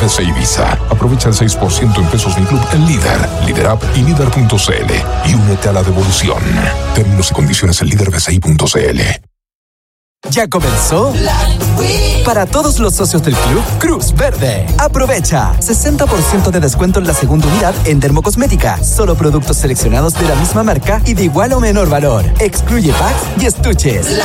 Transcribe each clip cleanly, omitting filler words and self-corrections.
BCI Visa. Aprovecha el 6% en pesos Mi Club en Líder, Líder App y Líder.cl y únete a la devolución. Términos y condiciones en líderbci.cl. ¿Ya comenzó? Para todos los socios del club, Cruz Verde. Aprovecha 60% de descuento en la segunda unidad en dermocosmética. Solo productos seleccionados de la misma marca y de igual o menor valor. Excluye packs y estuches.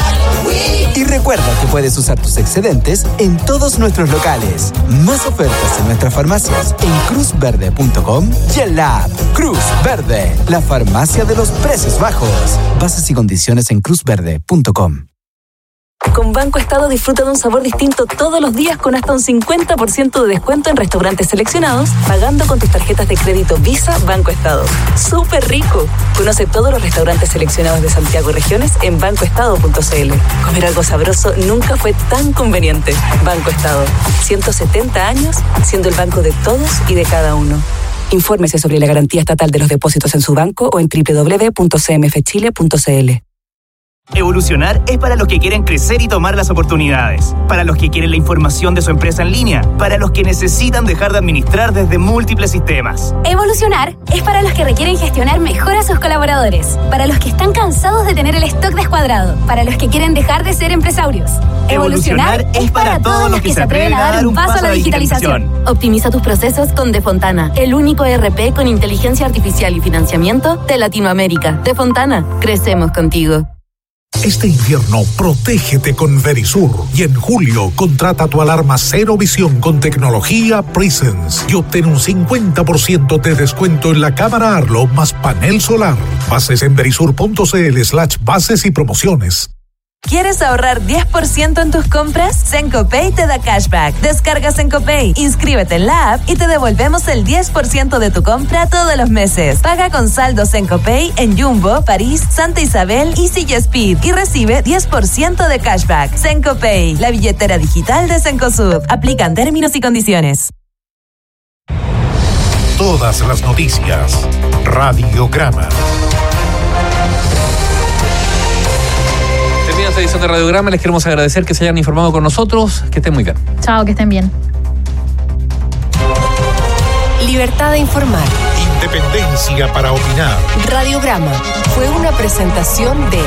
Y recuerda que puedes usar tus excedentes en todos nuestros locales. Más ofertas en nuestras farmacias en cruzverde.com y en la app Cruz Verde, la farmacia de los precios bajos. Bases y condiciones en cruzverde.com. Con Banco Estado disfruta de un sabor distinto todos los días con hasta un 50% de descuento en restaurantes seleccionados, pagando con tus tarjetas de crédito Visa Banco Estado. ¡Súper rico! Conoce todos los restaurantes seleccionados de Santiago y regiones en bancoestado.cl. Comer algo sabroso nunca fue tan conveniente. Banco Estado. 170 años siendo el banco de todos y de cada uno. Infórmese sobre la garantía estatal de los depósitos en su banco o en www.cmfchile.cl. Evolucionar es para los que quieren crecer y tomar las oportunidades, para los que quieren la información de su empresa en línea, para los que necesitan dejar de administrar desde múltiples sistemas. Evolucionar es para los que requieren gestionar mejor a sus colaboradores, para los que están cansados de tener el stock descuadrado, para los que quieren dejar de ser empresarios. Evolucionar es para todos los que se atreven a dar un paso a la digitalización. Optimiza tus procesos con De Fontana, el único ERP con inteligencia artificial y financiamiento de Latinoamérica. De Fontana, crecemos contigo. Este invierno, protégete con Verisur y en julio contrata tu alarma cero visión con tecnología Presence y obtén un 50% de descuento en la cámara Arlo más panel solar. Bases en verisur.cl/bases y promociones. ¿Quieres ahorrar 10% en tus compras? Sencopay te da cashback. Descarga Sencopay, inscríbete en la app y te devolvemos el 10% de tu compra todos los meses. Paga con saldo Sencopay en Jumbo, París, Santa Isabel y Silla Speed y recibe 10% de cashback. Sencopay, la billetera digital de Cencosud. Aplican términos y condiciones. Todas las noticias. Radiograma. Termina esta edición de Radiograma. Les queremos agradecer que se hayan informado con nosotros. Que estén muy bien. Chao, que estén bien. Libertad de informar. Independencia para opinar. Radiograma fue una presentación de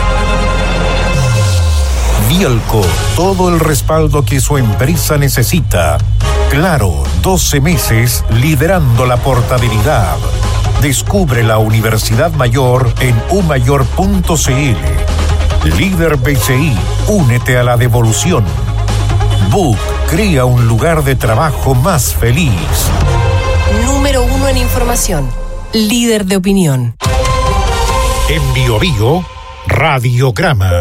Bielco, todo el respaldo que su empresa necesita. Claro, 12 meses liderando la portabilidad. Descubre la Universidad Mayor en umayor.cl. Líder BCI, únete a la devolución. Book, crea un lugar de trabajo más feliz. Número 1 en información. Líder de opinión. En Bio Bio, Radiograma.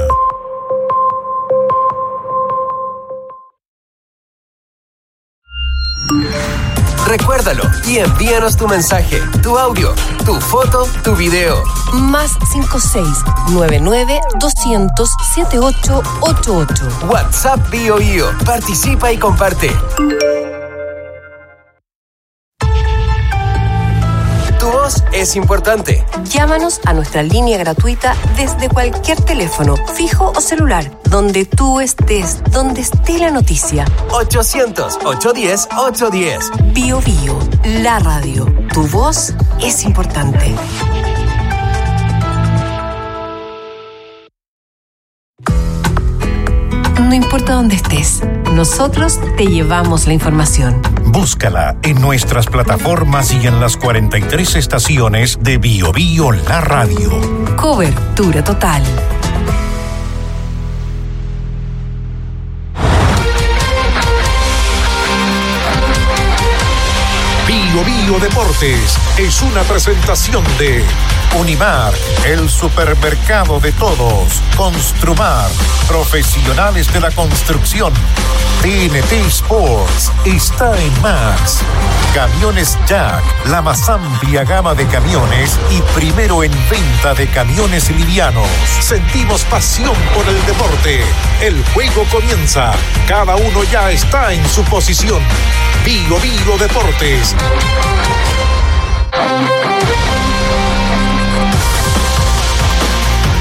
Recuérdalo y envíanos tu mensaje, tu audio, tu foto, tu video. Más 56-99-200-7888. WhatsApp Bio Bio. Participa y comparte. Tu voz es importante. Llámanos a nuestra línea gratuita desde cualquier teléfono, fijo o celular, donde tú estés, donde esté la noticia. 800-810-810. Bio Bio, la radio. Tu voz es importante. No importa dónde estés, nosotros te llevamos la información. Búscala en nuestras plataformas y en las 43 estaciones de Bio Bio La Radio. Cobertura total. Bio Bio Deportes es una presentación de Unimar, el supermercado de todos. Construmar, profesionales de la construcción. TNT Sports está en Max. Camiones Jack, la más amplia gama de camiones y primero en venta de camiones livianos. Sentimos pasión por el deporte. El juego comienza. Cada uno ya está en su posición. Bio Bio Deportes.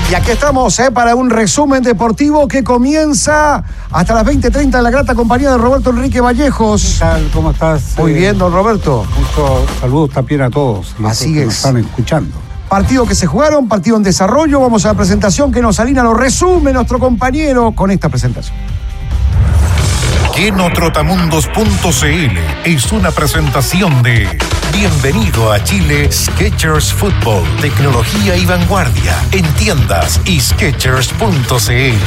Y aquí estamos para un resumen deportivo que comienza hasta las 20:30 en la grata compañía de Roberto Enrique Vallejos. ¿Qué tal? ¿Cómo estás? Muy bien, don Roberto. Muchos saludos también a todos los Así que es. nos están escuchando. Partido que se jugaron, partido en desarrollo. Vamos a la presentación que nos Alina lo resume nuestro compañero con esta presentación. Quenotrotamundos.cl es una presentación de Bienvenido a Chile Skechers Fútbol, tecnología y vanguardia en tiendas y skechers.cl.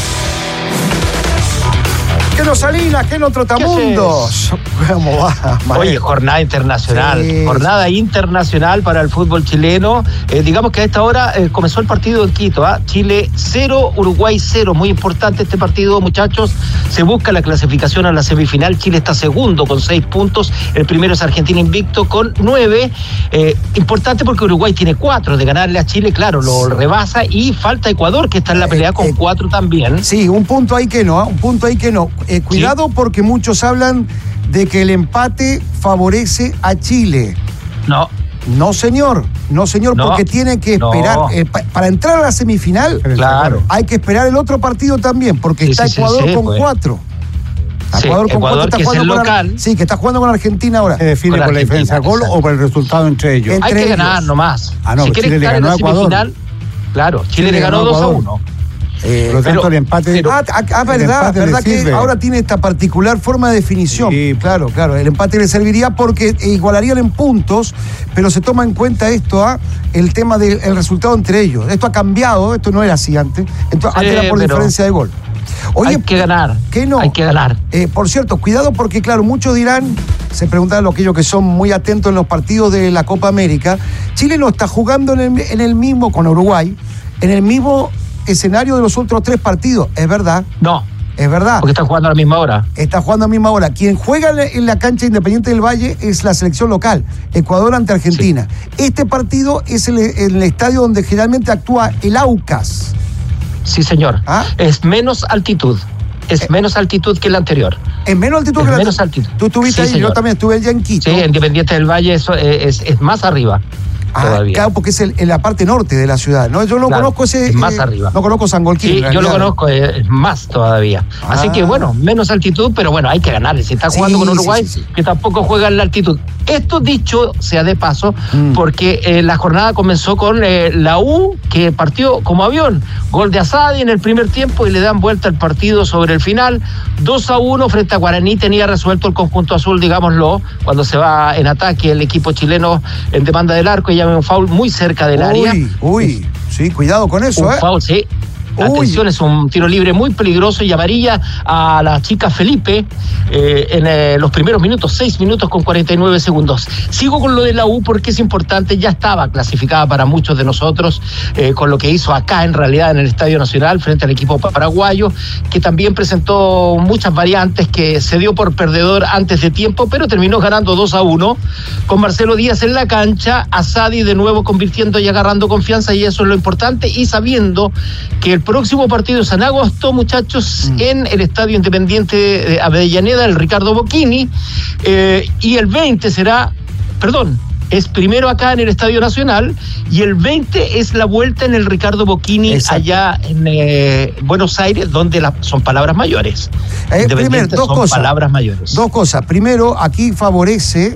¿Qué nos Alina? ¿Qué en Trotamundos? ¿Cómo va? Oye, jornada internacional, sí. Jornada internacional para el fútbol chileno. Digamos que a esta hora comenzó el partido en Quito, Chile 0, Uruguay 0. Muy importante este partido, muchachos. Se busca la clasificación a la semifinal. Chile está segundo con 6 puntos. El primero es Argentina invicto con 9. Importante porque Uruguay tiene 4. De ganarle a Chile, claro, lo rebasa. Y falta Ecuador, que está en la pelea con 4 también. Sí, un punto ahí que no, un punto ahí que no. Cuidado, ¿sí? Porque muchos hablan de que el empate favorece a Chile. No, señor, no, porque tiene que esperar. Para entrar a la semifinal, claro, hay que esperar el otro partido también, porque está Ecuador con 4. Ecuador con 4 está que jugando es el local. Sí, que está jugando con Argentina ahora. ¿Se define por la diferencia de gol o por el resultado entre ellos? Hay que ganar nomás. No, si quiere estar en la semifinal, claro, Chile le ganó 2-1. Por lo tanto, el empate. Verdad que ahora tiene esta particular forma de definición. Sí. Claro, el empate le serviría porque igualarían en puntos, pero se toma en cuenta esto, el tema del resultado entre ellos. Esto ha cambiado, esto no era así antes. Entonces, antes era por diferencia de gol. Oye, hay que ganar. ¿Qué no? Hay que ganar. Por cierto, cuidado porque, claro, muchos dirán, se preguntan aquellos que son muy atentos en los partidos de la Copa América, Chile no está jugando en el mismo, con Uruguay, en el mismo escenario de los otros 3 partidos. ¿Es verdad? No. Es verdad. Porque están jugando a la misma hora. Está jugando a la misma hora. Quien juega en la cancha Independiente del Valle es la selección local, Ecuador ante Argentina. Sí. Este partido es el estadio donde generalmente actúa el Aucas. Sí, señor. Es menos altitud. Es menos altitud que el anterior. ¿Es menos altitud que el anterior? Altitud. Tú estuviste ahí, señor. Yo también estuve allá en Quito. Sí, Independiente del Valle eso es más arriba. Todavía. Claro, porque es en la parte norte de la ciudad, ¿no? Yo no conozco ese... más arriba. No conozco Sangolquín. Sí, yo lo conozco, es más todavía. Así que, bueno, menos altitud, pero bueno, hay que ganar. Si está jugando con Uruguay, que tampoco juega en la altitud. Esto dicho sea de paso, porque la jornada comenzó con la U, que partió como avión. Gol de Asadi en el primer tiempo y le dan vuelta al partido sobre el final. 2-1 frente a Guaraní. Tenía resuelto el conjunto azul, digámoslo, cuando se va en ataque el equipo chileno en demanda del arco. Y un foul muy cerca del área. Sí, cuidado con eso, un foul, sí. Atención, es un tiro libre muy peligroso y amarilla a la chica Felipe en los primeros minutos, 6 minutos con 49 segundos. Sigo con lo de la U porque es importante, ya estaba clasificada para muchos de nosotros con lo que hizo acá en realidad en el Estadio Nacional frente al equipo paraguayo, que también presentó muchas variantes, que se dio por perdedor antes de tiempo, pero terminó ganando 2-1 con Marcelo Díaz en la cancha, Asadi de nuevo convirtiendo y agarrando confianza, y eso es lo importante, y sabiendo que el próximo partido es en agosto, muchachos, en el Estadio Independiente de Avellaneda, el Ricardo Bocchini, y el 20 es primero acá en el Estadio Nacional, y el 20 es la vuelta en el Ricardo Bocchini. Exacto. Allá en Buenos Aires, donde son palabras mayores. Primero, palabras mayores. 2 cosas. Primero, aquí favorece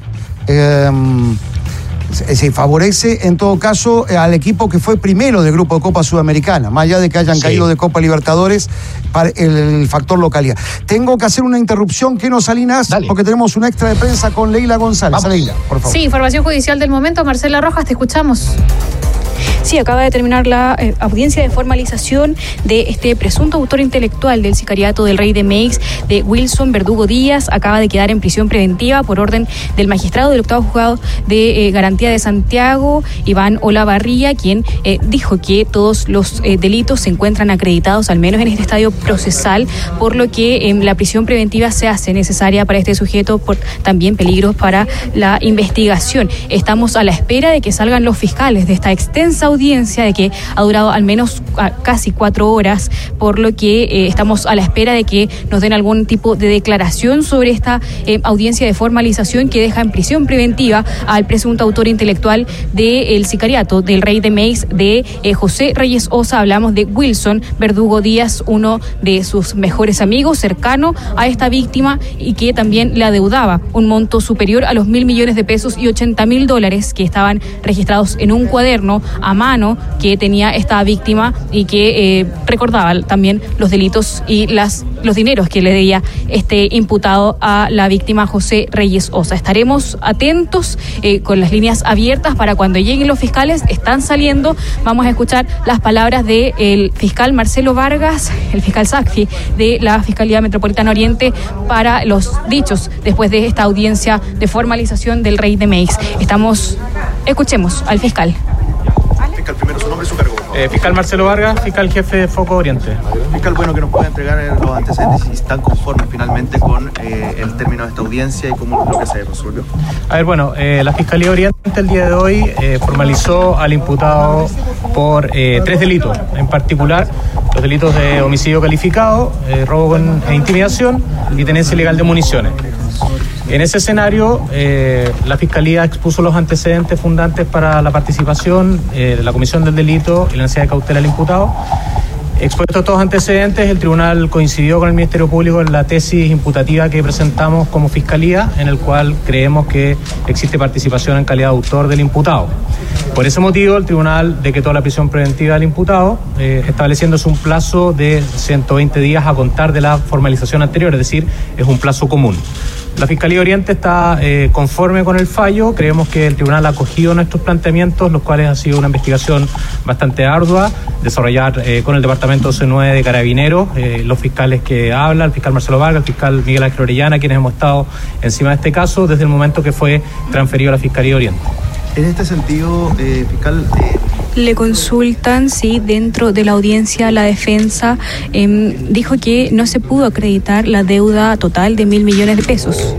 en todo caso al equipo que fue primero del grupo de Copa Sudamericana, más allá de que hayan caído de Copa Libertadores, para el factor localidad. Tengo que hacer una interrupción, que no, Salinas, porque tenemos una extra de prensa con Leila González. Leila, por favor. Sí, información judicial del momento. Marcela Rojas, te escuchamos. Sí, acaba de terminar la audiencia de formalización de este presunto autor intelectual del sicariato del Rey de Meix, de Wilson Verdugo Díaz. Acaba de quedar en prisión preventiva por orden del magistrado del octavo juzgado de garantía de Santiago, Iván Olavarría, quien dijo que todos los delitos se encuentran acreditados, al menos en este estadio procesal, por lo que la prisión preventiva se hace necesaria para este sujeto, por también peligros para la investigación. Estamos a la espera de que salgan los fiscales de esta extensa audiencia, de que ha durado al menos casi 4 horas, por lo que estamos a la espera de que nos den algún tipo de declaración sobre esta audiencia de formalización que deja en prisión preventiva al presunto autor intelectual del sicariato del Rey de Meix de José Reyes Osa. Hablamos de Wilson Verdugo Díaz, uno de sus mejores amigos, cercano a esta víctima, y que también le adeudaba un monto superior a los 1.000 millones de pesos y $80.000 que estaban registrados en un cuaderno a mano que tenía esta víctima y que recordaba también los delitos y los dineros que le debía este imputado a la víctima José Reyes Osa. Estaremos atentos con las líneas abiertas para cuando lleguen los fiscales. Están saliendo. Vamos a escuchar las palabras del fiscal Marcelo Vargas, el fiscal Sacfi de la Fiscalía Metropolitana Oriente, para los dichos después de esta audiencia de formalización del Rey de Meix. Escuchemos al fiscal. Fiscal, primero su nombre y su cargo. Fiscal Marcelo Vargas, fiscal jefe de Foco Oriente. Fiscal, bueno, que nos pueda entregar los antecedentes y si están conformes finalmente con el término de esta audiencia y cómo lo que se resolvió. A ver, bueno, la Fiscalía Oriente el día de hoy formalizó al imputado por 3 delitos, en particular los delitos de homicidio calificado, robo e intimidación y tenencia ilegal de municiones. En ese escenario, la Fiscalía expuso los antecedentes fundantes para la participación de la comisión del delito y la necesidad de cautela del imputado. Expuestos estos antecedentes, el tribunal coincidió con el Ministerio Público en la tesis imputativa que presentamos como Fiscalía, en el cual creemos que existe participación en calidad de autor del imputado. Por ese motivo, el tribunal decretó la prisión preventiva del imputado, estableciéndose un plazo de 120 días a contar de la formalización anterior, es decir, es un plazo común. La Fiscalía Oriente está conforme con el fallo. Creemos que el tribunal ha acogido nuestros planteamientos, los cuales ha sido una investigación bastante ardua, desarrollar con el Departamento C9 de Carabineros, los fiscales que hablan, el fiscal Marcelo Vargas, el fiscal Miguel Ángel Orellana, quienes hemos estado encima de este caso desde el momento que fue transferido a la Fiscalía Oriente. En este sentido, fiscal... Le consultan si dentro de la audiencia la defensa dijo que no se pudo acreditar la deuda total de 1.000 millones de pesos.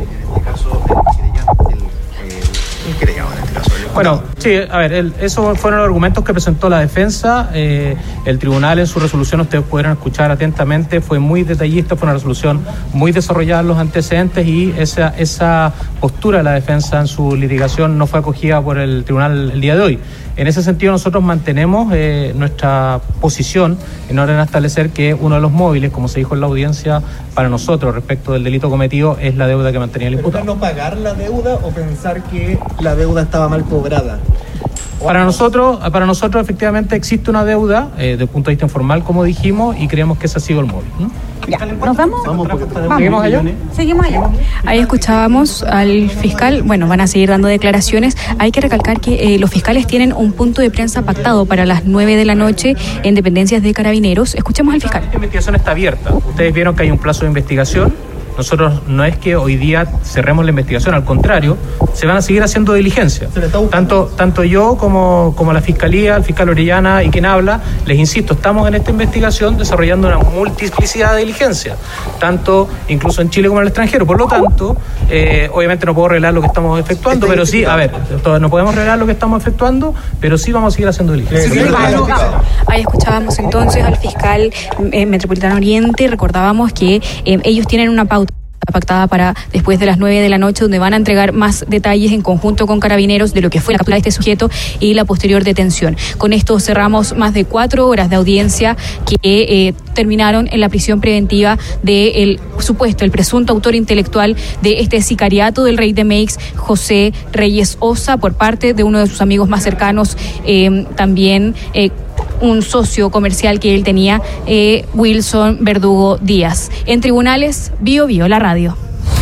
Bueno, sí, a ver, esos fueron los argumentos que presentó la defensa. El tribunal en su resolución, ustedes pudieron escuchar atentamente, fue muy detallista, fue una resolución muy desarrollada en los antecedentes y esa postura de la defensa en su litigación no fue acogida por el tribunal el día de hoy. En ese sentido, nosotros mantenemos nuestra posición en orden a establecer que uno de los móviles, como se dijo en la audiencia, para nosotros respecto del delito cometido es la deuda que mantenía el imputado. ¿No pagar la deuda o pensar que la deuda estaba mal cobrada? Para nosotros efectivamente existe una deuda desde el punto de vista informal, como dijimos, y creemos que ese ha sido el móvil. Ya, ¿nos vamos? ¿Seguimos allá? Seguimos allá. Ahí escuchábamos al fiscal. Bueno, van a seguir dando declaraciones. Hay que recalcar que los fiscales tienen un punto de prensa pactado para las 9 de la noche en dependencias de Carabineros. Escuchemos al fiscal. La investigación está abierta. Ustedes vieron que hay un plazo de investigación. Nosotros no es que hoy día cerremos la investigación, al contrario, se van a seguir haciendo diligencias. Tanto yo como la Fiscalía, el fiscal Orellana y quien habla, les insisto, estamos en esta investigación desarrollando una multiplicidad de diligencias, tanto incluso en Chile como en el extranjero. Por lo tanto, obviamente no puedo revelar lo que estamos efectuando, pero sí, no podemos revelar lo que estamos efectuando, pero sí vamos a seguir haciendo diligencias. Ahí escuchábamos entonces al fiscal Metropolitano Oriente. Recordábamos que ellos tienen una pauta pactada para después de las 9 de la noche, donde van a entregar más detalles en conjunto con Carabineros de lo que fue la captura de este sujeto y la posterior detención. Con esto cerramos más de 4 horas de audiencia que terminaron en la prisión preventiva del el presunto autor intelectual de este sicariato del Rey de Meix, José Reyes Osa, por parte de uno de sus amigos más cercanos, también un socio comercial que él tenía, Wilson Verdugo Díaz. En tribunales, Bio Bio, la radio.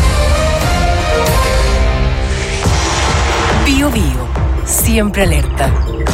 Bio Bio, siempre alerta.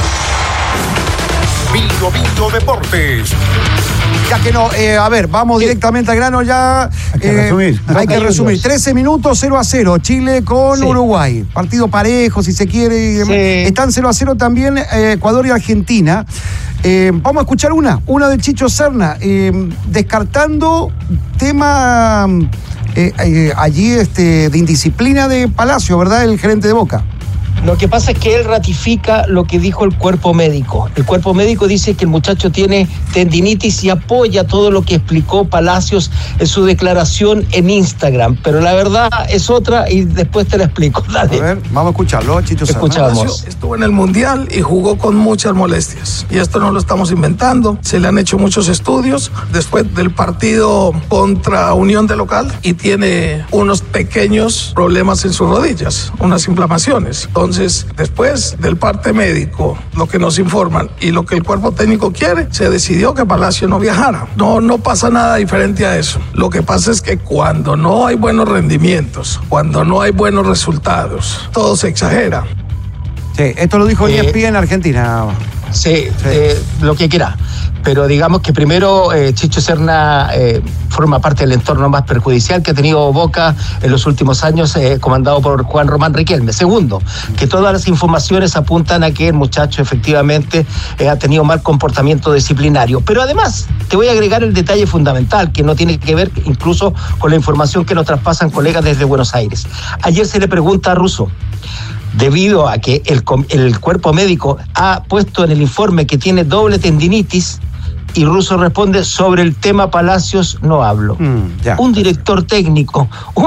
Bio Bio Deportes. Ya que no, a ver, vamos directamente al grano ya. Hay que resumir. 13 minutos, 0-0. Chile con Uruguay. Partido parejo, si se quiere. Sí. Están 0-0 también Ecuador y Argentina. Vamos a escuchar una de Chicho Serna, descartando tema allí de indisciplina de Palacio, ¿verdad? El gerente de Boca. Lo que pasa es que él ratifica lo que dijo el cuerpo médico. El cuerpo médico dice que el muchacho tiene tendinitis y apoya todo lo que explicó Palacios en su declaración en Instagram. Pero la verdad es otra y después te la explico. Dale. A ver, vamos a escucharlo, Chicho. Escuchamos. Estuvo en el Mundial y jugó con muchas molestias. Y esto no lo estamos inventando. Se le han hecho muchos estudios después del partido contra Unión de local y tiene unos pequeños problemas en sus rodillas, unas inflamaciones. Entonces, después del parte médico, lo que nos informan y lo que el cuerpo técnico quiere, se decidió que Palacio no viajara. No pasa nada diferente a eso. Lo que pasa es que cuando no hay buenos rendimientos, cuando no hay buenos resultados, todo se exagera. Sí, esto lo dijo ESPN en Argentina. Sí, lo que quiera. Pero digamos que primero Chicho Serna forma parte del entorno más perjudicial que ha tenido Boca en los últimos años, comandado por Juan Román Riquelme. Segundo, que todas las informaciones apuntan a que el muchacho efectivamente ha tenido mal comportamiento disciplinario. Pero además, te voy a agregar el detalle fundamental, que no tiene que ver incluso con la información que nos traspasan colegas desde Buenos Aires. Ayer se le pregunta a Russo, debido a que el cuerpo médico ha puesto en el informe que tiene doble tendinitis, y Russo responde: sobre el tema Palacios no hablo. Un director técnico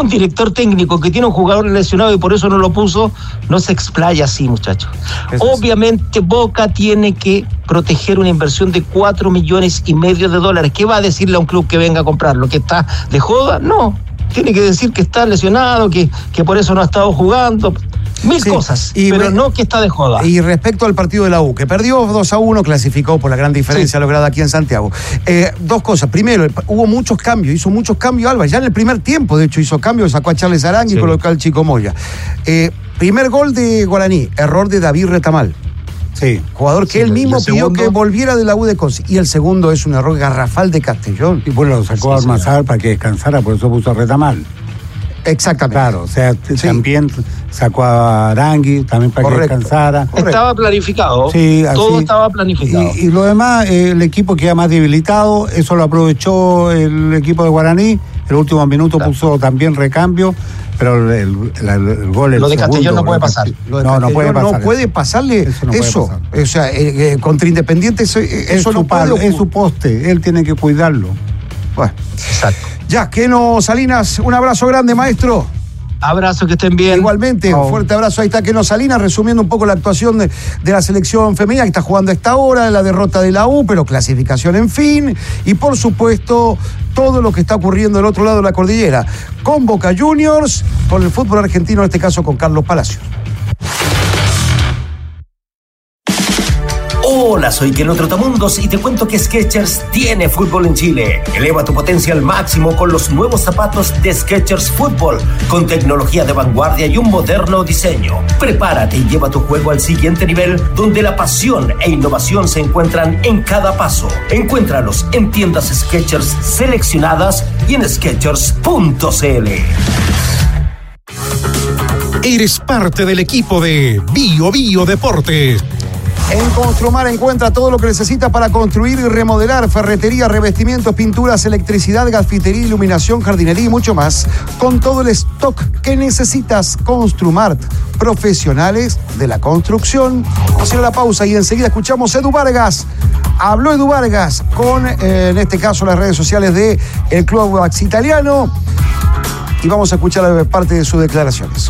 que tiene un jugador lesionado y por eso no lo puso, no se explaya así, muchachos. Obviamente Boca tiene que proteger una inversión de $4,5 millones. ¿Qué va a decirle a un club que venga a comprarlo? ¿Que está de joda? No, tiene que decir que está lesionado, que por eso no ha estado jugando. Mil cosas, pero no que está de joda. Y respecto al partido de la U, que perdió 2-1, clasificó por la gran diferencia lograda aquí en Santiago. Dos cosas. Primero, hubo muchos cambios, hizo muchos cambios Alba. Ya en el primer tiempo, de hecho, hizo cambios, sacó a Charles Arangui y colocó al Chico Moya. Primer gol de Guaraní, error de David Retamal. Sí. Jugador que él mismo pidió que volviera de la U de Conce. Y el segundo es un error garrafal de Castellón. Y bueno, lo sacó a Almazar para que descansara, por eso puso a Retamal. Exactamente. Claro, o sea, también sacó a Arangui también para que descansara. Estaba planificado. Sí, así. Todo estaba planificado. Y lo demás, el equipo queda más debilitado, eso lo aprovechó el equipo de Guaraní. El último minuto puso también recambio, pero el gol... Lo de Castellón no puede pasar. No puede pasar. No puede pasarle eso. O sea, contra Independiente eso no puede ocurrir. Es su poste, él tiene que cuidarlo. Bueno. Exacto. Ya, Keno Salinas, un abrazo grande, maestro. Abrazo, que estén bien. Igualmente, un fuerte abrazo. Ahí está Keno Salinas, resumiendo un poco la actuación de la selección femenina, que está jugando a esta hora, la derrota de la U, pero clasificación en fin. Y por supuesto, todo lo que está ocurriendo del otro lado de la cordillera, con Boca Juniors, con el fútbol argentino, en este caso con Carlos Palacios. Hola, soy Keno Trotamundos y te cuento que Skechers tiene fútbol en Chile. Eleva tu potencia al máximo con los nuevos zapatos de Skechers Fútbol, con tecnología de vanguardia y un moderno diseño. Prepárate y lleva tu juego al siguiente nivel, donde la pasión e innovación se encuentran en cada paso. Encuéntralos en tiendas Skechers seleccionadas y en Skechers.cl. Eres parte del equipo de Bio Deportes. En Construmar encuentra todo lo que necesita para construir y remodelar: ferretería, revestimientos, pinturas, electricidad, gasfitería, iluminación, jardinería y mucho más. Con todo el stock que necesitas. Construmart, profesionales de la construcción. Vamos a ir a la pausa y enseguida escuchamos a Edu Vargas. Habló Edu Vargas con, en este caso, las redes sociales de el Club Wax Italiano. Y vamos a escuchar parte de sus declaraciones.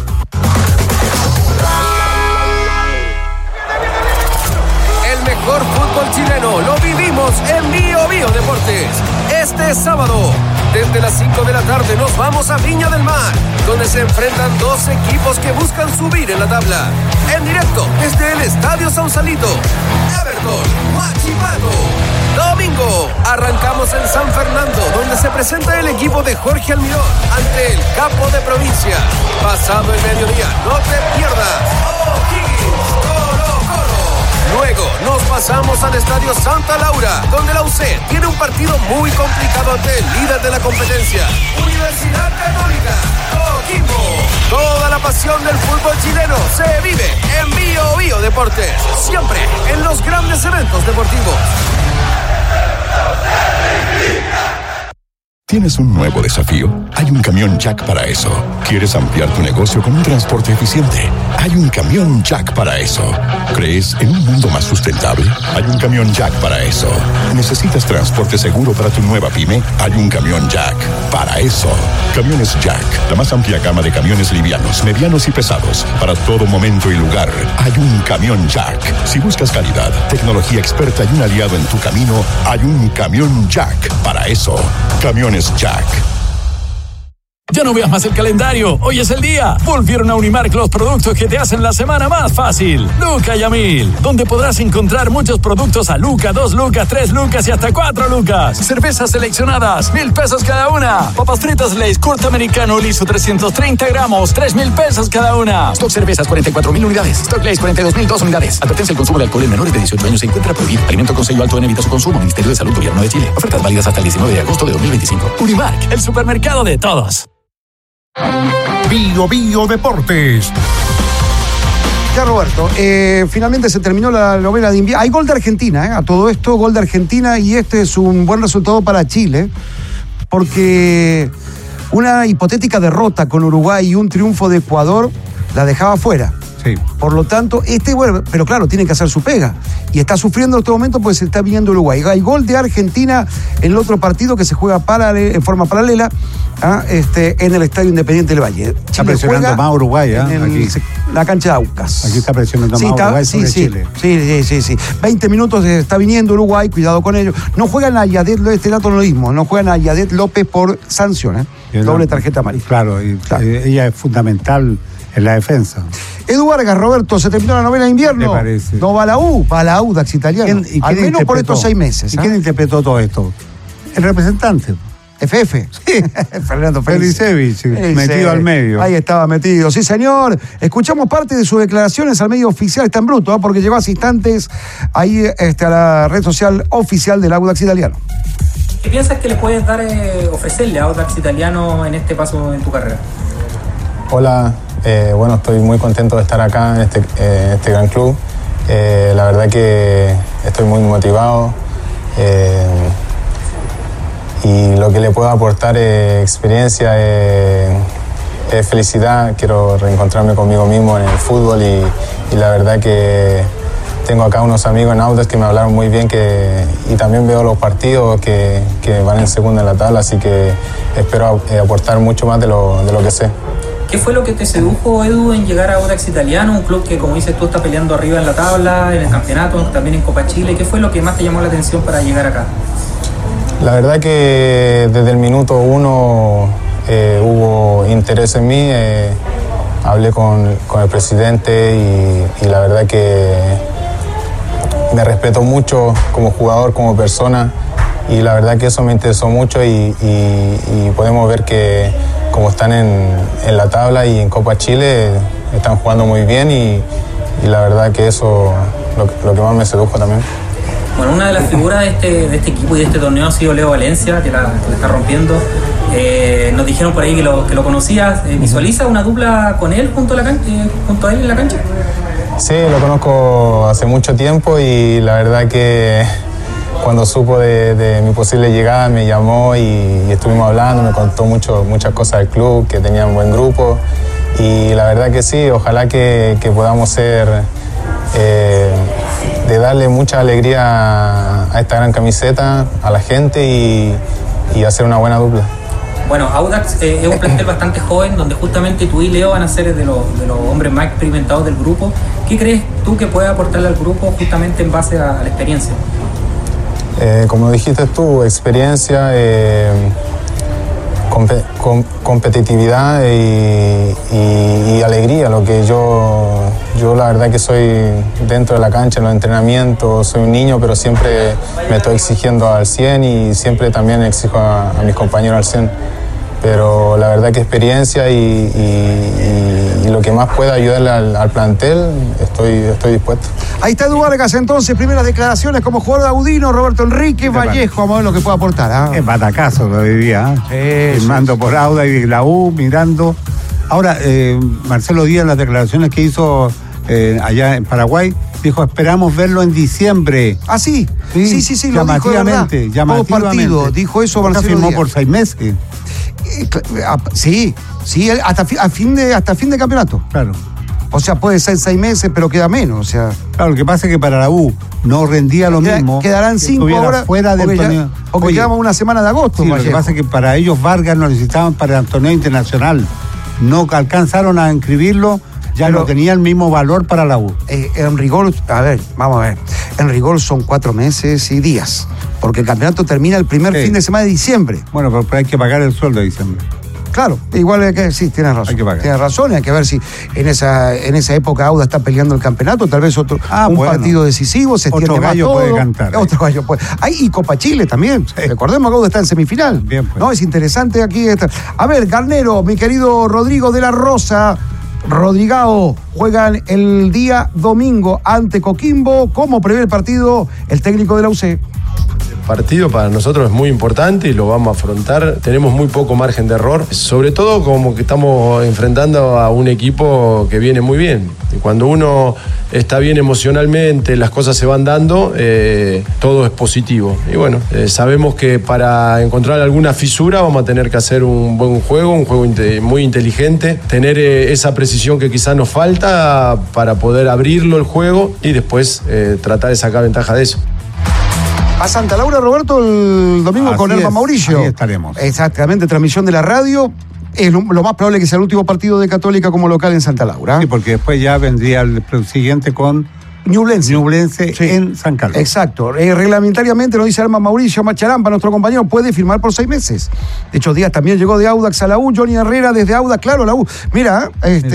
Fútbol chileno lo vivimos en Bio Deportes. Este sábado, desde las 5 de la tarde, nos vamos a Viña del Mar, donde se enfrentan dos equipos que buscan subir en la tabla. En directo desde el Estadio Sausalito, Everton, Huachipato. Domingo, arrancamos en San Fernando, donde se presenta el equipo de Jorge Almirón ante el Capo de Provincia. Pasado el mediodía, no te pierdas O'Higgins, Colo-Colo. Luego nos pasamos al Estadio Santa Laura, donde la UC tiene un partido muy complicado ante el líder de la competencia, Universidad Católica, Coquimbo. Toda la pasión del fútbol chileno se vive en Bio Deportes, siempre en los grandes eventos deportivos. ¿Tienes un nuevo desafío? Hay un camión Jack para eso. ¿Quieres ampliar tu negocio con un transporte eficiente? Hay un camión Jack para eso. ¿Crees en un mundo más sustentable? Hay un camión Jack para eso. ¿Necesitas transporte seguro para tu nueva pyme? Hay un camión Jack para eso. Camiones Jack, la más amplia gama de camiones livianos, medianos y pesados. Para todo momento y lugar, hay un camión Jack. Si buscas calidad, tecnología experta y un aliado en tu camino, hay un camión Jack para eso. Camiones Jack. Ya no veas más el calendario, hoy es el día. Volvieron a Unimark los productos que te hacen la semana más fácil. Luca y a 1000, donde podrás encontrar muchos productos a Luca, 2 lucas, 3 lucas y hasta 4 lucas. Cervezas seleccionadas, 1,000 pesos cada una. Papas fritas Lay's Corte Americano liso 330 gramos, 3,000 pesos cada una. Stock cervezas 44,000 unidades. Stock Lay's 42,002 unidades. Advertencia: el consumo de alcohol en menores de 18 años se encuentra prohibido. Alimento con sello alto en evita su consumo. Ministerio de Salud, Gobierno de Chile. Ofertas válidas hasta el 19 de agosto de 2025. Unimark, el supermercado de todos. Bio Deportes. Ya, Roberto, finalmente se terminó la novela de invierno. Hay gol de Argentina, a todo esto, gol de Argentina, y este es un buen resultado para Chile, porque una hipotética derrota con Uruguay y un triunfo de Ecuador la dejaba fuera. Sí. Por lo tanto, bueno, pero claro, tiene que hacer su pega. Y está sufriendo en este momento porque se está viniendo Uruguay. Hay gol de Argentina en el otro partido que se juega en forma paralela en el Estadio Independiente del Valle. Está presionando más Uruguay, en la cancha de Aucas. Aquí está presionando más Uruguay sobre Chile. Sí. 20 minutos está viniendo Uruguay, cuidado con ellos. No juegan a Yadet, este dato no lo mismo, no juegan a Yadet López por sanción, doble tarjeta amarilla. Claro, ella es fundamental en la defensa. Edu Vargas, Roberto, se terminó la novela de invierno. ¿Te parece? No va a la Audax Italiano. Al menos por estos 6 meses. ¿Y quién interpretó todo esto? El representante. FF. Sí. Fernando Felicevich, metido al medio. Ahí estaba metido, sí señor. Escuchamos parte de sus declaraciones al medio oficial, está en bruto, porque llegó hace instantes ahí a la red social oficial del Audax Italiano. ¿Qué piensas que le puedes ofrecerle a Audax Italiano en este paso en tu carrera? Hola, bueno, estoy muy contento de estar acá en este gran club. La verdad que estoy muy motivado y lo que le puedo aportar es experiencia, es felicidad. Quiero reencontrarme conmigo mismo en el fútbol y la verdad que tengo acá unos amigos en Audax que me hablaron muy bien y también veo los partidos que van en segunda en la tabla, así que espero aportar mucho más de lo que sé. ¿Qué fue lo que te sedujo, Edu, en llegar a Audax Italiano, un club que, como dices tú, está peleando arriba en la tabla, en el campeonato, también en Copa Chile? ¿Qué fue lo que más te llamó la atención para llegar acá? La verdad que desde el minuto 1 hubo interés en mí. Hablé con el presidente y la verdad que me respeto mucho como jugador, como persona, y la verdad que eso me interesó mucho y podemos ver que como están en la tabla y en Copa Chile, están jugando muy bien y la verdad que eso lo que más me sedujo también. Bueno, una de las figuras de este equipo y de este torneo ha sido Leo Valencia, que la está rompiendo. Nos dijeron por ahí que lo conocías. ¿Visualiza una dupla con él junto a él en la cancha? Sí, lo conozco hace mucho tiempo y la verdad que cuando supo de mi posible llegada me llamó y estuvimos hablando, me contó muchas cosas del club, que tenía un buen grupo y la verdad que sí, ojalá que podamos ser de darle mucha alegría a esta gran camiseta, a la gente y hacer una buena dupla. Bueno, Audax es un plantel bastante joven, donde justamente tú y Leo van a ser de los hombres más experimentados del grupo. ¿Qué crees tú que puede aportarle al grupo justamente en base a la experiencia? Como dijiste tú, experiencia, competitividad y alegría. Lo que yo la verdad que soy dentro de la cancha, en los entrenamientos, soy un niño, pero siempre me estoy exigiendo al 100 y siempre también exijo a mis compañeros al 100. Pero la verdad que experiencia y lo que más pueda ayudarle al plantel, estoy dispuesto. Ahí está Edu Vargas, entonces, primeras declaraciones como jugador de Audino, Roberto Enrique Vallejo, vamos a ver lo que puede aportar. Es batacazo lo vivía, firmando por Audax y la U, mirando. Ahora, Marcelo Díaz, las declaraciones que hizo allá en Paraguay, Dijo, esperamos verlo en diciembre. Ah, sí. Sí, lo llamativamente. Partido, dijo eso Marcelo firmó Díaz. por 6 meses. Sí, hasta fin de campeonato. Claro. O sea, puede ser 6 meses, pero queda menos. O sea, claro, lo que pasa es que para la U no rendía lo mismo. Quedarán 5 horas fuera del torneo. Porque quedamos una semana de agosto. Sí, lo que pasa es que para ellos Vargas lo necesitaban para el torneo internacional. No alcanzaron a inscribirlo, ya no tenía el mismo valor para la U. En rigor, vamos a ver. En rigor son 4 meses y días. Porque el campeonato termina el primer fin de semana de diciembre. Bueno, pero hay que pagar el sueldo de diciembre. Claro, igual hay que, sí, tienes razón. Hay que pagar. Tienes razón, hay que ver si en esa época Auda está peleando el campeonato, tal vez partido decisivo, se extiende más todo. Puede cantar. Otro gallo puede. Y Copa Chile también. Sí. Recordemos que Auda está en semifinal. Bien, pues. ¿No? Es interesante aquí. A ver, Garnero, mi querido Rodrigo de la Rosa, Rodrigao, juegan el día domingo ante Coquimbo. ¿Cómo prevé el partido el técnico de la UC? Partido para nosotros es muy importante y lo vamos a afrontar. Tenemos muy poco margen de error, sobre todo como que estamos enfrentando a un equipo que viene muy bien. Y cuando uno está bien emocionalmente, las cosas se van dando, todo es positivo. Y bueno, sabemos que para encontrar alguna fisura vamos a tener que hacer un buen juego, un juego muy inteligente, tener esa precisión que quizás nos falta para poder abrirlo el juego y después tratar de sacar ventaja de eso. A Santa Laura, Roberto, el domingo con Herman Mauricio. Ahí estaremos. Exactamente, transmisión de la radio. Es lo más probable que sea el último partido de Católica como local en Santa Laura. Sí, porque después ya vendría el siguiente con Ñublense sí. En San Carlos. Exacto. Reglamentariamente nos dice Herman Mauricio Macharampa, nuestro compañero, puede firmar por 6 meses. De hecho, Díaz también llegó de Audax a la U, Johnny Herrera desde Audax, claro, la U. Mira,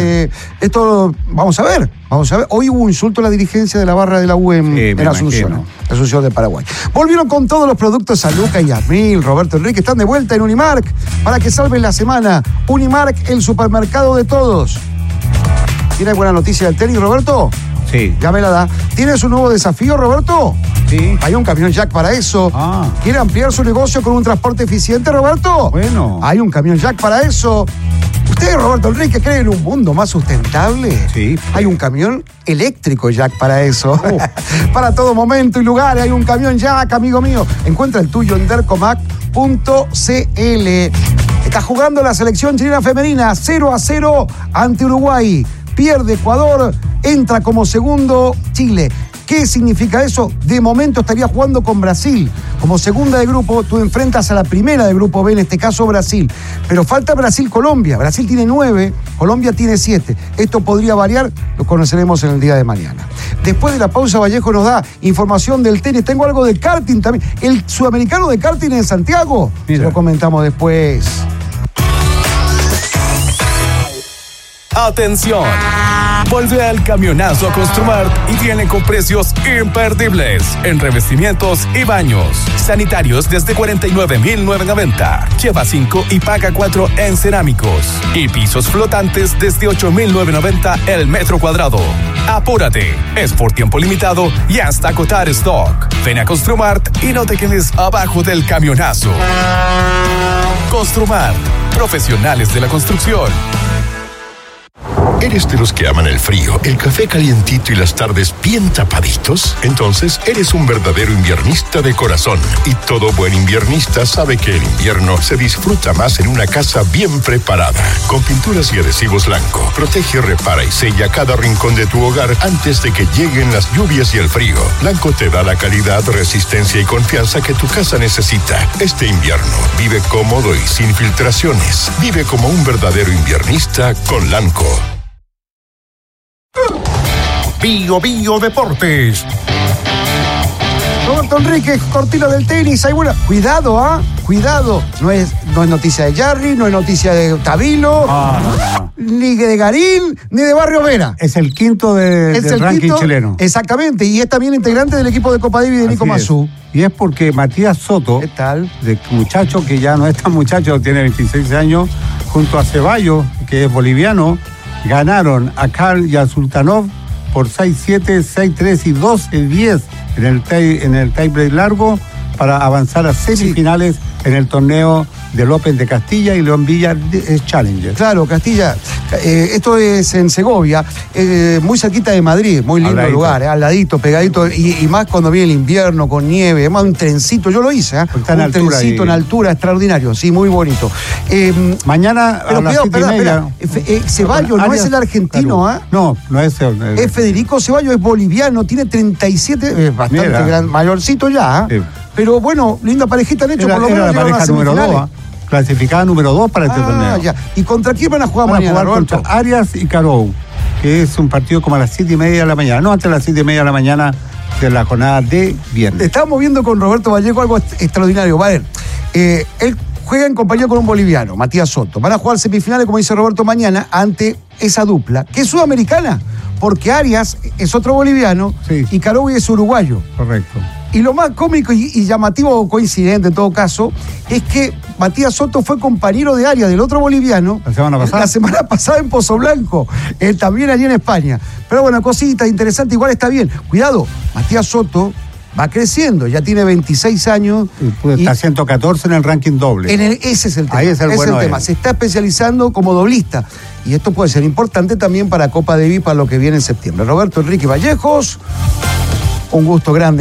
esto vamos a ver. Hoy hubo un insulto a la dirigencia de la barra de la U en Asunción. Asunción de Paraguay. Volvieron con todos los productos a Luca y Yasmil, Roberto Enrique, están de vuelta en Unimark para que salven la semana. Unimark, el supermercado de todos. ¿Tiene buena noticia del tenis, Roberto? Sí. Ya me la da. ¿Tienes un nuevo desafío, Roberto? Sí. Hay un camión Jack para eso. ¿Quiere ampliar su negocio con un transporte eficiente, Roberto? Bueno. Hay un camión Jack para eso. ¿Usted, Roberto Enrique, cree en un mundo más sustentable? Sí. Hay un camión eléctrico Jack para eso. Para todo momento y lugar hay un camión Jack, amigo mío. Encuentra el tuyo en dercomac.cl. Está jugando la selección chilena femenina 0-0 ante Uruguay. Pierde Ecuador, entra como segundo Chile. ¿Qué significa eso? De momento estaría jugando con Brasil. Como segunda de grupo, tú enfrentas a la primera de grupo B, en este caso Brasil. Pero falta Brasil-Colombia. Brasil tiene 9, Colombia tiene 7. Esto podría variar, lo conoceremos en el día de mañana. Después de la pausa, Vallejo nos da información del tenis. Tengo algo de karting también. El sudamericano de karting en Santiago. Mira. Lo comentamos después. ¡Atención! Vuelve al camionazo a Construmart y viene con precios imperdibles en revestimientos y baños. Sanitarios desde $49,990. Lleva 5 y paga 4 en cerámicos. Y pisos flotantes desde $8,990 el metro cuadrado. Apúrate, es por tiempo limitado y hasta agotar stock. Ven a Construmart y no te quedes abajo del camionazo. Construmart, profesionales de la construcción. ¿Eres de los que aman el frío, el café calientito y las tardes bien tapaditos? Entonces eres un verdadero inviernista de corazón. Y todo buen inviernista sabe que el invierno se disfruta más en una casa bien preparada. Con pinturas y adhesivos Blanco, protege, repara y sella cada rincón de tu hogar antes de que lleguen las lluvias y el frío. Blanco te da la calidad, resistencia y confianza que tu casa necesita. Este invierno, vive cómodo y sin filtraciones. Vive como un verdadero inviernista con Blanco. Bio Deportes. Roberto Enrique, cortina del tenis. Hay buena. Cuidado, cuidado. No es noticia de Jarry, no es noticia de Tabilo, ni de Garín, ni de Barrio Vera. Es el quinto del ranking chileno. Exactamente, y es también integrante del equipo de Copa Davis de Nico Mazú. Y es porque Matías Soto, ¿qué tal? De muchacho que ya no es tan muchacho, tiene 26 años, junto a Ceballos, que es boliviano, ganaron a Karl y a Sultanov por 6-7, 6-3 y 12-10 en el tie break largo para avanzar a semifinales en el torneo del Open de Castilla y León Villa Challenger. Claro, Castilla, esto es en Segovia, muy cerquita de Madrid, muy lindo lugar, al ladito, pegadito, y más cuando viene el invierno con nieve, más un trencito, yo lo hice, un trencito en altura extraordinario, sí, muy bonito. Mañana pero a las 7:30. Ceballos no es el argentino, ¿ah? No es es Federico Ceballos, es boliviano, tiene 37, bastante gran, mayorcito ya, ¿eh? Pero bueno, linda parejita han hecho, por lo menos la pareja número 2, clasificada número 2 para este torneo. Ya. ¿Y contra quién van a jugar mañana? Van a jugar contra Arias y Carou, que es un partido como a las 7:30 de la mañana, no antes de las 7:30 de la mañana de la jornada de viernes. Estábamos viendo con Roberto Vallejo algo extraordinario. Va a ver, él juega en compañía con un boliviano, Matías Soto. Van a jugar semifinales, como dice Roberto, mañana ante esa dupla, que es sudamericana, porque Arias es otro boliviano y Carou es uruguayo. Correcto. Y lo más cómico y llamativo, coincidente en todo caso, es que Matías Soto fue compañero de Arias, del otro boliviano, la semana pasada en Pozo Blanco, también allí en España. Pero bueno, cosita interesante, igual está bien. Cuidado, Matías Soto va creciendo, ya tiene 26 años. Está 114 en el ranking doble. Ese es el tema. Ahí es el tema. Se está especializando como doblista. Y esto puede ser importante también para Copa Davis, para lo que viene en septiembre. Roberto Enrique Vallejos. Un gusto grande.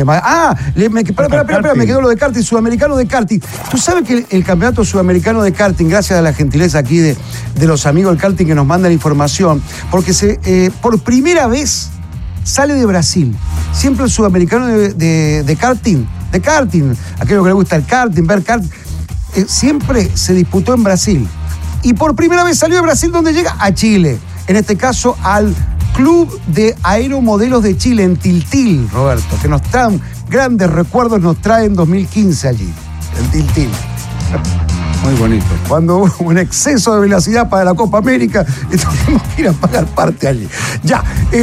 Espera, me quedó lo de karting, sudamericano de karting. Tú sabes que el campeonato sudamericano de karting, gracias a la gentileza aquí de los amigos del karting que nos mandan información, porque por primera vez sale de Brasil. Siempre el sudamericano de karting, aquello que le gusta el karting, ver karting, siempre se disputó en Brasil. Y por primera vez salió de Brasil, donde llega a Chile. En este caso, al Club de Aeromodelos de Chile, en Tiltil, Roberto, que nos traen grandes recuerdos, nos trae en 2015 allí, en Tiltil. Muy bonito. Cuando hubo un exceso de velocidad para la Copa América, tuvimos que ir a pagar parte allí. Ya,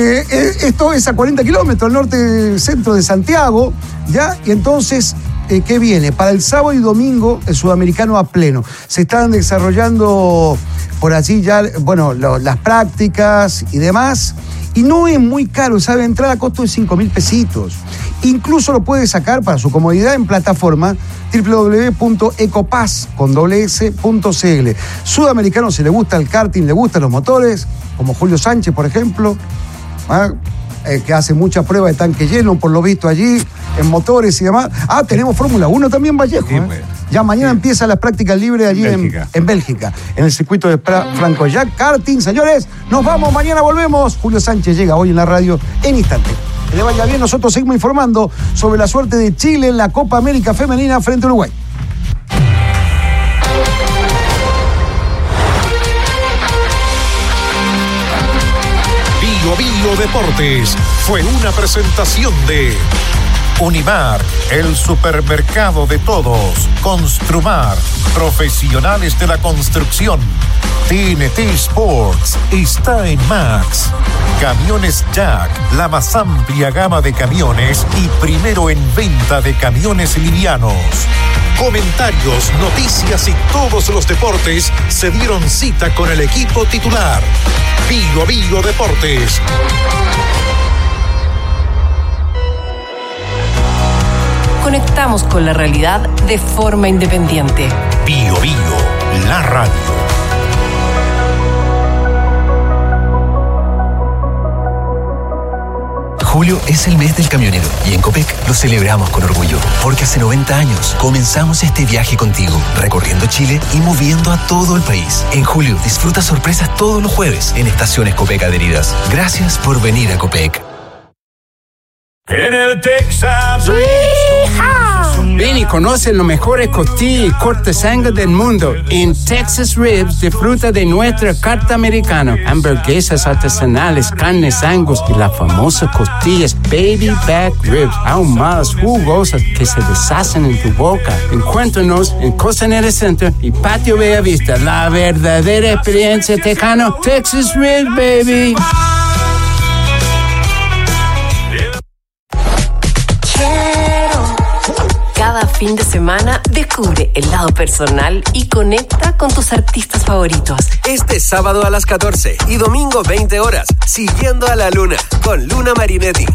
esto es a 40 kilómetros al norte-centro de Santiago, ¿ya? Y entonces, ¿qué viene? Para el sábado y domingo, el sudamericano a pleno. Se están desarrollando por allí ya, bueno, las prácticas y demás. Y no es muy caro, ¿sabe? Entrar a costo de 5.000 pesitos. Incluso lo puede sacar para su comodidad en plataforma www.ecopass.cl. Sudamericano, si le gusta el karting, le gustan los motores, como Julio Sánchez, por ejemplo, que hace mucha prueba de tanque lleno, por lo visto allí, en motores y demás. Tenemos Fórmula 1 también, Vallejo. Sí, ya mañana empiezan las prácticas libres allí en Bélgica, en el circuito de Francorchamps Karting. Señores, nos vamos, mañana volvemos. Julio Sánchez llega hoy en la radio en instante. Que le vaya bien, nosotros seguimos informando sobre la suerte de Chile en la Copa América Femenina frente a Uruguay. Bio Deportes fue una presentación de Unimar, el supermercado de todos. Construmar, profesionales de la construcción. TNT Sports está en Max. Camiones Jack, la más amplia gama de camiones y primero en venta de camiones livianos. Comentarios, noticias y todos los deportes se dieron cita con el equipo titular. Bio Deportes. Conectamos con la realidad de forma independiente. Bio, la radio. Julio es el mes del camionero y en Copec lo celebramos con orgullo, porque hace 90 años comenzamos este viaje contigo, recorriendo Chile y moviendo a todo el país. En julio disfruta sorpresas todos los jueves en estaciones Copec adheridas. Gracias por venir a Copec. En el Texas ven y conoce los mejores costillas y cortes sangre del mundo. En Texas Ribs disfruta de nuestra carta americana, hamburguesas artesanales, carnes Angus y las famosas costillas Baby Back Ribs, aún más jugosas que se deshacen en tu boca. Encuéntranos en Costanera Center y Patio Bellavista, la verdadera experiencia tejana. Texas Ribs, baby. Cada fin de semana, descubre Descubre el lado personal y conecta con tus artistas favoritos. Este sábado a las 14 y domingo 20 horas, Siguiendo a la Luna, con Luna Marinetti.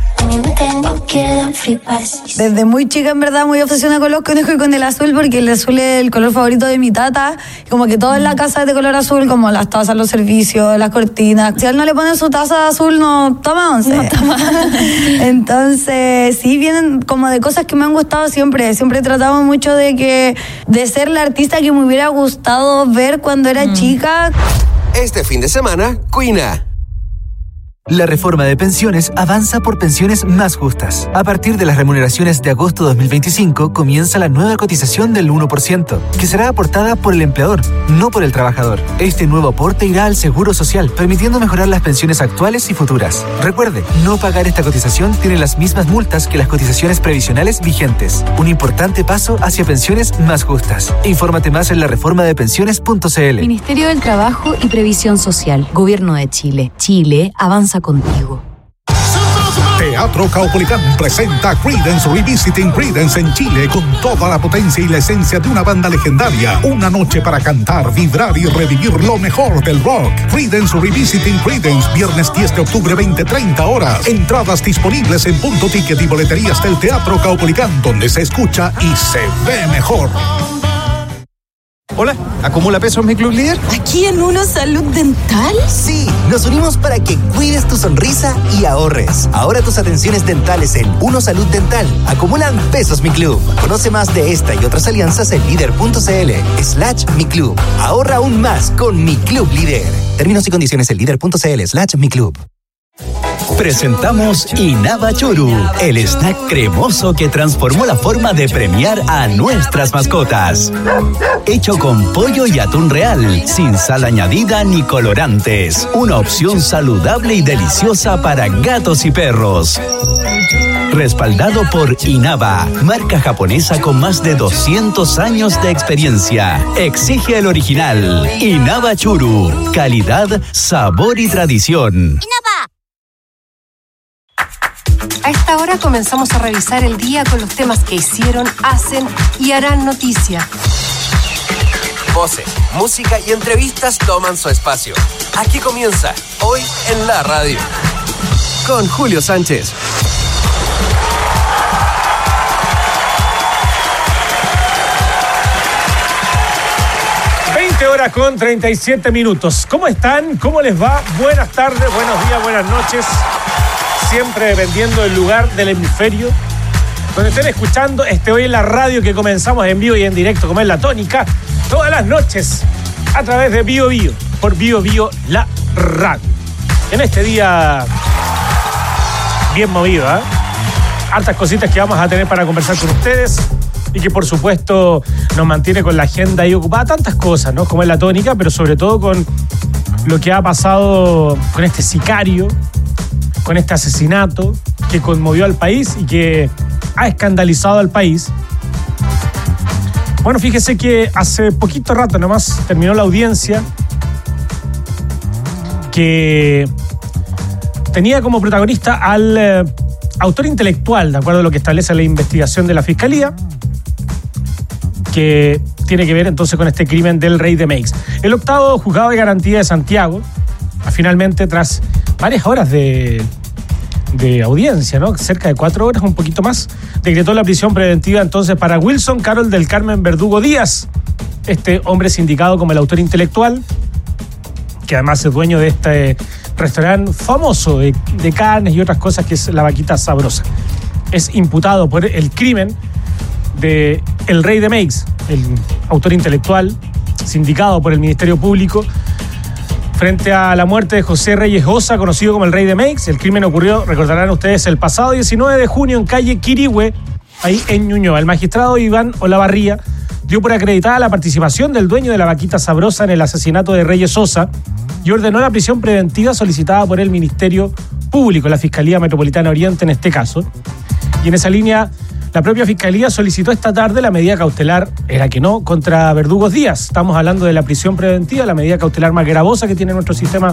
Desde muy chica, en verdad, muy obsesionada con los conejos y con el azul, porque el azul es el color favorito de mi tata. Como que todo en la casa es de color azul, como las tazas, los servicios, las cortinas. Si a él no le pone su taza azul, no toma once. No toma. Entonces, sí, vienen como de cosas que me han gustado siempre. Siempre he tratado mucho de ser la artista que me hubiera gustado ver cuando era chica. Este fin de semana, Cuina. La reforma de pensiones avanza por pensiones más justas. A partir de las remuneraciones de agosto 2025 comienza la nueva cotización del 1%, que será aportada por el empleador, no por el trabajador. Este nuevo aporte irá al Seguro Social, permitiendo mejorar las pensiones actuales y futuras. Recuerde, no pagar esta cotización tiene las mismas multas que las cotizaciones previsionales vigentes. Un importante paso hacia pensiones más justas. Infórmate más en lareformadepensiones.cl. Ministerio del Trabajo y Previsión Social. Gobierno de Chile. Chile avanza contigo. Teatro Caupolicán presenta Creedence Revisiting Creedence en Chile con toda la potencia y la esencia de una banda legendaria. Una noche para cantar, vibrar y revivir lo mejor del rock. Creedence Revisiting Creedence, viernes 10 de octubre, 20:30 horas. Entradas disponibles en Punto Ticket y boleterías del Teatro Caupolicán, donde se escucha y se ve mejor. Hola, ¿acumula pesos mi club líder? ¿Aquí en Uno Salud Dental? Sí, nos unimos para que cuides tu sonrisa y ahorres. Ahora tus atenciones dentales en Uno Salud Dental acumulan pesos mi club. Conoce más de esta y otras alianzas en líder.cl/mi club. Ahorra aún más con mi club líder. Términos y condiciones en líder.cl/mi club. Presentamos Inaba Churu, el snack cremoso que transformó la forma de premiar a nuestras mascotas. Hecho con pollo y atún real, sin sal añadida ni colorantes. Una opción saludable y deliciosa para gatos y perros. Respaldado por Inaba, marca japonesa con más de 200 años de experiencia. Exige el original. Inaba Churu, calidad, sabor y tradición. A esta hora comenzamos a revisar el día con los temas que hicieron, hacen y harán noticia. Voces, música y entrevistas toman su espacio. Aquí comienza, Hoy en la Radio, con Julio Sánchez. Horas con 37 minutos. ¿Cómo están? ¿Cómo les va? Buenas tardes, buenos días, buenas noches. Siempre dependiendo del lugar del hemisferio donde estén escuchando Hoy en la Radio, que comenzamos en vivo y en directo, como es la tónica, todas las noches a través de Bio Bio, por Bio Bio la Radio. En este día bien movido, ¿eh? Hartas cositas que vamos a tener para conversar con ustedes y que por supuesto nos mantiene con la agenda ahí ocupada. Tantas cosas, ¿no? Como es la tónica, pero sobre todo con lo que ha pasado con este sicario, con este asesinato que conmovió al país y que ha escandalizado al país. Bueno, fíjese que hace poquito rato nomás terminó la audiencia que tenía como protagonista al autor intelectual, de acuerdo a lo que establece la investigación de la Fiscalía, que tiene que ver entonces con este crimen del Rey de Meix. El octavo juzgado de garantía de Santiago, finalmente, tras varias horas de audiencia, ¿no? Cerca de 4 horas, un poquito más, decretó la prisión preventiva entonces para Wilson Carol del Carmen Verdugo Díaz, este hombre sindicado como el autor intelectual, que además es dueño de este restaurante famoso de carnes y otras cosas, que es La Vaquita Sabrosa. Es imputado por el crimen de El Rey de Meix, el autor intelectual, sindicado por el Ministerio Público, frente a la muerte de José Reyes Osa, conocido como El Rey de Meix. El crimen ocurrió, recordarán ustedes, el pasado 19 de junio en calle Quirihue, ahí en Ñuñoa. El magistrado Iván Olavarría dio por acreditada la participación del dueño de La Vaquita Sabrosa en el asesinato de Reyes Osa y ordenó la prisión preventiva solicitada por el Ministerio Público, la Fiscalía Metropolitana Oriente en este caso. Y en esa línea, la propia Fiscalía solicitó esta tarde la medida cautelar, era que no, contra Verdugos Díaz. Estamos hablando de la prisión preventiva, la medida cautelar más gravosa que tiene nuestro sistema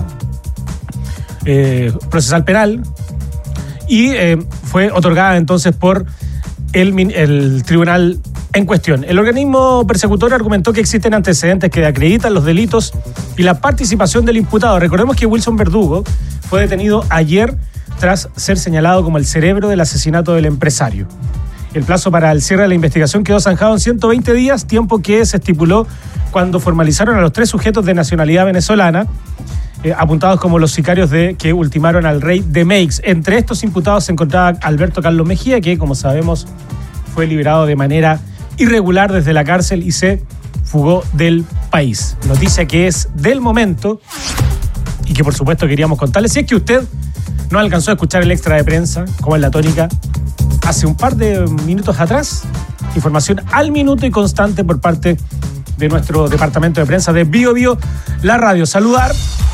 procesal penal. Y fue otorgada entonces por el Tribunal en cuestión. El organismo persecutor argumentó que existen antecedentes que acreditan los delitos y la participación del imputado. Recordemos que Wilson Verdugo fue detenido ayer tras ser señalado como el cerebro del asesinato del empresario. El plazo para el cierre de la investigación quedó zanjado en 120 días, tiempo que se estipuló cuando formalizaron a los 3 sujetos de nacionalidad venezolana, apuntados como los sicarios que ultimaron al rey de Meix. Entre estos imputados se encontraba Alberto Carlos Mejía, que, como sabemos, fue liberado de manera irregular desde la cárcel y se fugó del país. Noticia que es del momento y que, por supuesto, queríamos contarles. Si es que usted no alcanzó a escuchar el extra de prensa, como es la tónica, hace un par de minutos atrás, información al minuto y constante por parte de nuestro departamento de prensa de Bio Bio, la radio. Saludar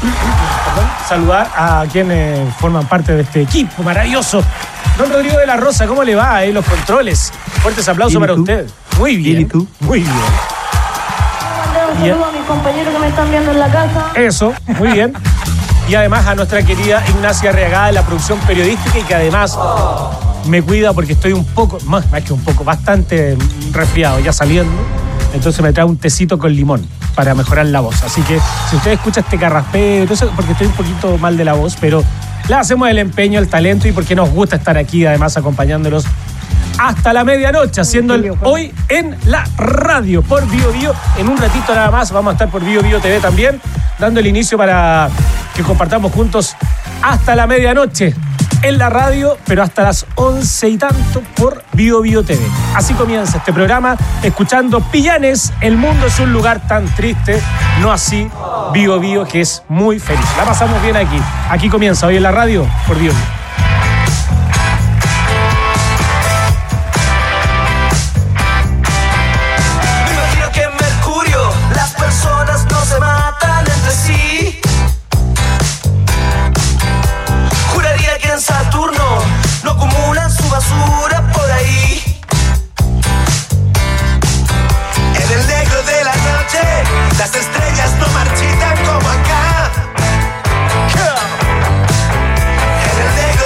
a quienes forman parte de este equipo maravilloso. Don Rodrigo de la Rosa, ¿cómo le va ahí los controles? Fuertes aplausos para usted. Muy bien, muy bien. Un saludo a mis compañeros que me están viendo en la casa. Eso, muy bien. Y además a nuestra querida Ignacia Arriagada de la producción periodística y que además me cuida porque estoy un poco, más que un poco, bastante resfriado ya saliendo. Entonces me trae un tecito con limón para mejorar la voz. Así que si usted escucha este carraspeo, entonces porque estoy un poquito mal de la voz, pero le hacemos el empeño, el talento y porque nos gusta estar aquí además acompañándolos hasta la medianoche, haciendo el Hoy en la Radio por Bio Bio. En un ratito nada más vamos a estar por Bio Bio TV también, dando el inicio para que compartamos juntos hasta la medianoche en la radio, pero hasta las 11 y tanto por Bio Bio TV. Así comienza este programa, escuchando Pillanes, el mundo es un lugar tan triste, no así Bio Bio, que es muy feliz. La pasamos bien aquí. Aquí comienza Hoy en la Radio por Bio Bio. Las estrellas no marchitan como acá. En el negro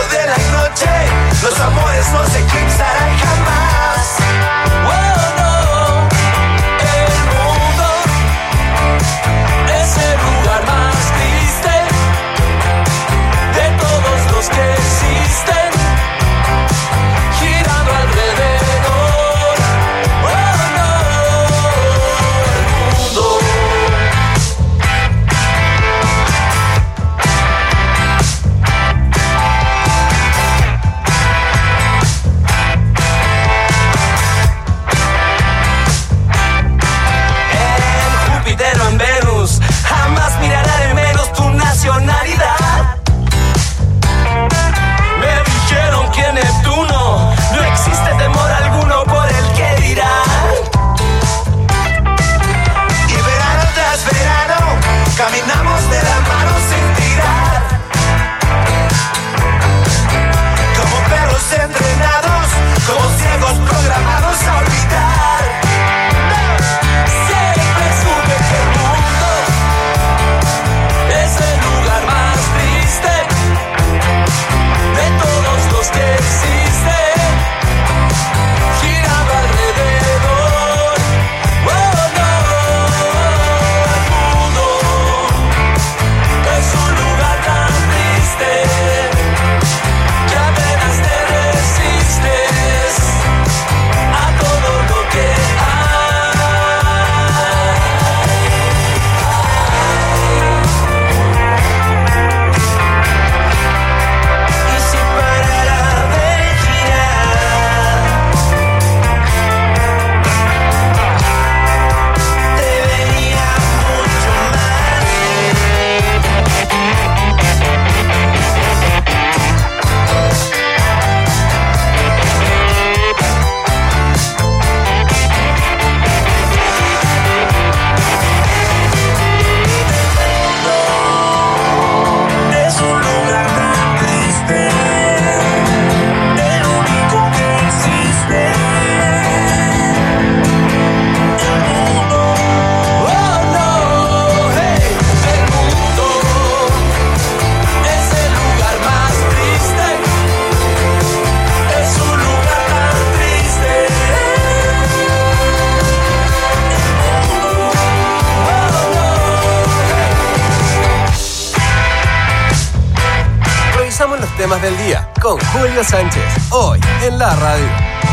Temas del Día con Julio Sánchez, hoy en la radio.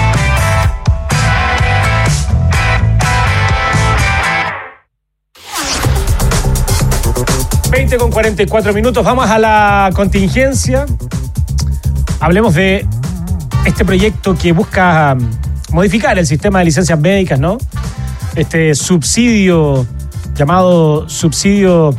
Con 44 minutos, vamos a la contingencia. Hablemos de este proyecto que busca modificar el sistema de licencias médicas, ¿no? Este subsidio, llamado subsidio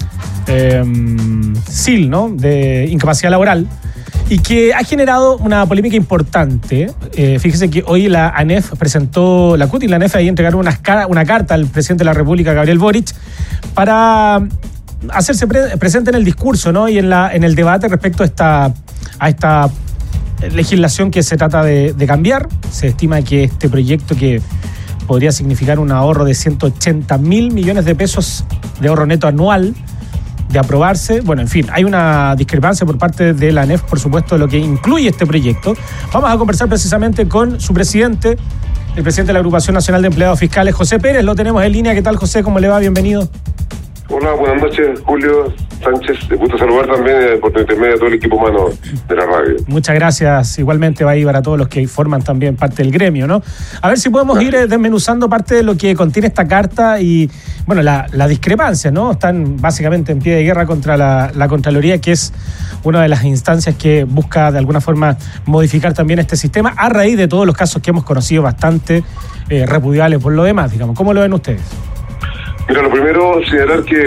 SIL, ¿no? De incapacidad laboral, y que ha generado una polémica importante. Fíjese que hoy la ANEF presentó, la CUT y la ANEF ahí entregaron una carta al presidente de la República, Gabriel Boric, para hacerse presente en el discurso, ¿no? Y en el debate respecto a esta legislación que se trata de cambiar. Se estima que este proyecto, que podría significar un ahorro de 180.000 millones de pesos de ahorro neto anual, de aprobarse. Bueno, en fin, hay una discrepancia por parte de la ANEF, por supuesto, de lo que incluye este proyecto. Vamos a conversar precisamente con su presidente, el presidente de la Agrupación Nacional de Empleados Fiscales, José Pérez. Lo tenemos en línea. ¿Qué tal, José? ¿Cómo le va? Bienvenido. Hola, buenas noches, Julio Sánchez. Te gusta saludar también por intermedio a todo el equipo humano de la radio. Muchas gracias. Igualmente va a ir para todos los que forman también parte del gremio, ¿no? A ver si podemos ir desmenuzando parte de lo que contiene esta carta y, bueno, la discrepancia, ¿no? Están básicamente en pie de guerra contra la Contraloría, que es una de las instancias que busca de alguna forma modificar también este sistema a raíz de todos los casos que hemos conocido bastante repudiables por lo demás, digamos. ¿Cómo lo ven ustedes? Mira, lo primero, señalar que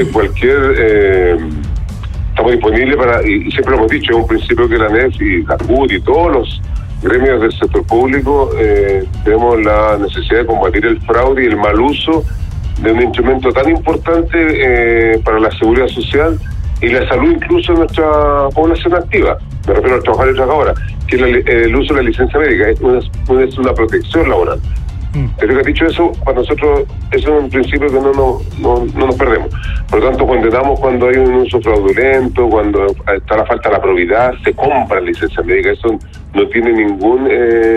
estamos disponibles y siempre lo hemos dicho, es un principio que la ANEF y la CUT y todos los gremios del sector público tenemos la necesidad de combatir el fraude y el mal uso de un instrumento tan importante para la seguridad social y la salud incluso de nuestra población activa. Me refiero a los trabajadores y trabajadoras, que el uso de la licencia médica es una protección laboral. Pero que dicho eso, para nosotros eso es un principio que no nos perdemos. Por lo tanto, condenamos cuando hay un uso fraudulento, cuando está la falta de la probidad, se compra licencia médica. Eso no tiene ningún,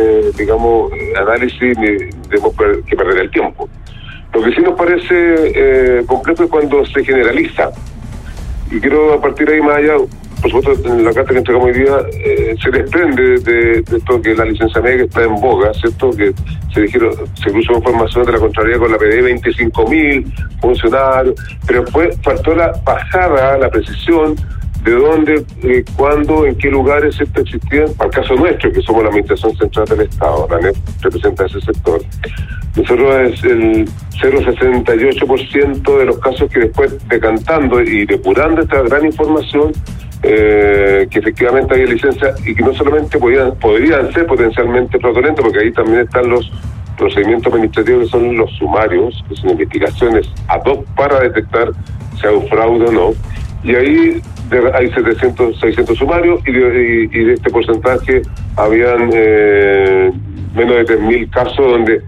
análisis ni tenemos que perder el tiempo. Lo que sí nos parece complejo es cuando se generaliza. Y quiero a partir de ahí más allá, por supuesto, en la carta que entregamos hoy día se desprende de esto que la licencia médica está en boga, ¿cierto? Que se cruzó información de la Contraloría con la PDI, 25.000 funcionarios, pero después faltó la pasada, la precisión de dónde, cuándo, en qué lugares esto existía. Para el caso nuestro, que somos la Administración Central del Estado, la ANEF representa ese sector. Nosotros es el 0,68% de los casos que después, decantando y depurando esta gran información, que efectivamente hay licencia y que no solamente podrían ser potencialmente fraudulentos, porque ahí también están los procedimientos administrativos que son los sumarios, que son investigaciones ad hoc para detectar si hay un fraude o no, y ahí hay 600 sumarios y de este porcentaje habían menos de 3.000 casos donde,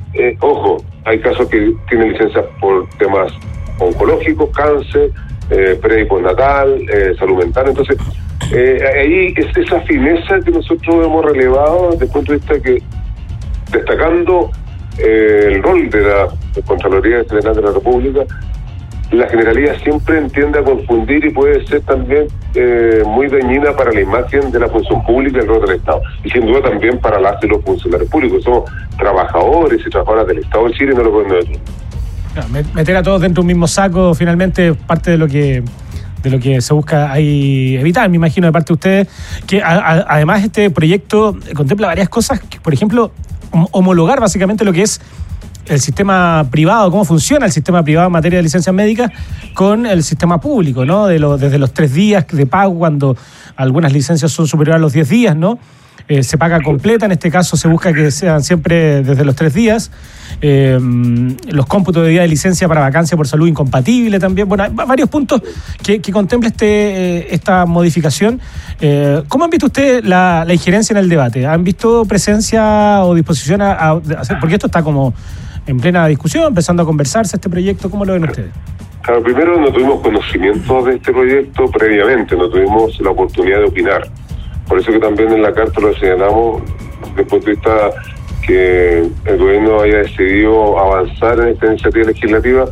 hay casos que tienen licencia por temas oncológicos, cáncer, pre y postnatal, salud mental. Entonces, ahí es esa fineza que nosotros hemos relevado desde el punto de vista que, destacando el rol de la Contraloría General de la República, la Generalidad siempre entiende a confundir y puede ser también muy dañina para la imagen de la función pública y el rol del Estado. Y sin duda también para las y los funcionarios públicos. Somos trabajadores y trabajadoras del Estado de Chile y no lo podemos decir. Meter a todos dentro de un mismo saco, finalmente, parte de lo que se busca ahí evitar, me imagino, de parte de ustedes, que además este proyecto contempla varias cosas, que, por ejemplo, homologar básicamente lo que es el sistema privado, cómo funciona el sistema privado en materia de licencias médicas con el sistema público, ¿no? Desde los 3 días de pago, cuando algunas licencias son superiores a los 10 días, ¿no? Se paga completa, en este caso se busca que sean siempre desde los 3 días. Los cómputos de día de licencia para vacancia por salud incompatible también. Bueno, hay varios puntos que contempla esta modificación. ¿Cómo han visto ustedes la injerencia en el debate? ¿Han visto presencia o disposición a hacer? Porque esto está como en plena discusión, empezando a conversarse este proyecto. ¿Cómo lo ven ustedes? Claro, primero no tuvimos conocimiento de este proyecto previamente, no tuvimos la oportunidad de opinar. Por eso que también en la carta lo señalamos desde el punto de vista que el gobierno haya decidido avanzar en esta iniciativa legislativa.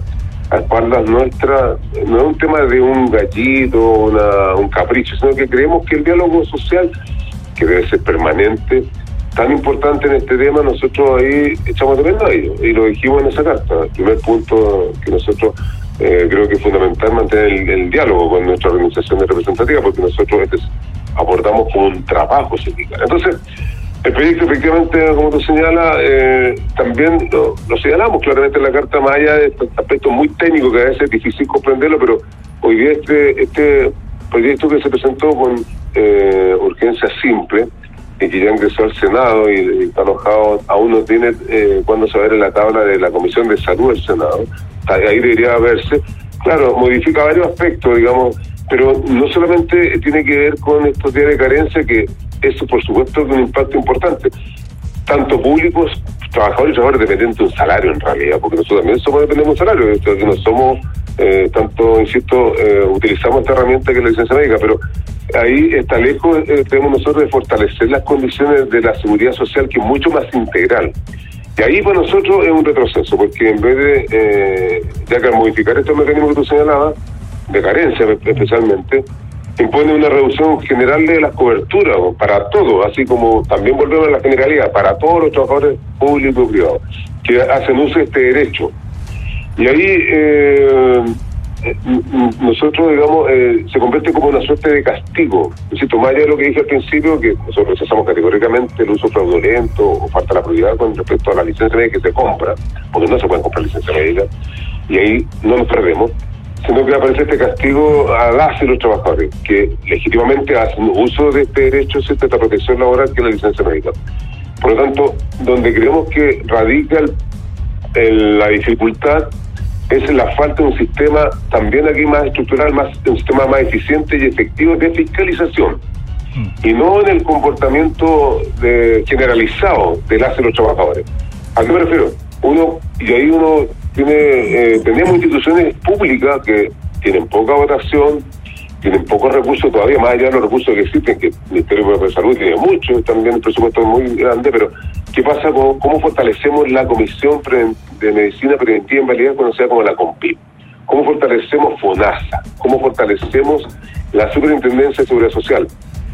a espaldas nuestras, no es un tema de un gallito, un capricho, sino que creemos que el diálogo social, que debe ser permanente, tan importante en este tema, nosotros ahí echamos de menos a ello, y lo dijimos en esa carta. El primer punto que nosotros creo que es fundamental mantener el diálogo con nuestra organización representativa, porque nosotros abordamos como un trabajo sindical. Entonces, el proyecto, efectivamente, como tú señalas, también lo señalamos claramente en la carta, más allá de estos aspectos muy técnicos que a veces es difícil comprenderlo, pero hoy día este proyecto que se presentó con urgencia simple y que ya ingresó al Senado y está alojado, aún no tiene cuándo se va a ver en la tabla de la Comisión de Salud del Senado, ahí debería verse. Claro, modifica varios aspectos, digamos, pero no solamente tiene que ver con estos días de carencia, que eso por supuesto tiene un impacto importante, tanto públicos, trabajadores y trabajadores dependientes de un salario en realidad, porque nosotros también dependemos de un salario, que no somos tanto, insisto, utilizamos esta herramienta que es la licencia médica, pero ahí está lejos, tenemos nosotros de fortalecer las condiciones de la seguridad social, que es mucho más integral. Y ahí para nosotros es un retroceso, porque en vez de, ya que modificar estos mecanismos que tú señalabas, de carencia especialmente, impone una reducción general de las coberturas para todos, así como también volvemos a la generalidad, para todos los trabajadores públicos y privados, que hacen uso de este derecho. Y ahí nosotros, digamos, se convierte como una suerte de castigo. Insisto, más allá de lo que dije al principio, que nosotros rechazamos categóricamente el uso fraudulento o falta la probidad con respecto a la licencia médica que se compra, porque no se pueden comprar licencia médica, y ahí no nos perdemos, sino que aparece este castigo a las y los trabajadores, que legítimamente hacen uso de este derecho, de esta protección laboral que es la licencia médica. Por lo tanto, donde creemos que radica la dificultad es en la falta de un sistema también aquí más estructural, un sistema más eficiente y efectivo de fiscalización, y no en el comportamiento generalizado de las y los trabajadores. ¿A qué me refiero? Tenemos instituciones públicas que tienen poca votación, tienen pocos recursos todavía, más allá de los recursos que existen, que el Ministerio de Salud tiene mucho, también el presupuesto es muy grande, pero ¿qué pasa con cómo fortalecemos la Comisión de Medicina Preventiva en Invalidez, conocida como la COMPIB? ¿Cómo fortalecemos FONASA? ¿Cómo fortalecemos la Superintendencia de Seguridad Social?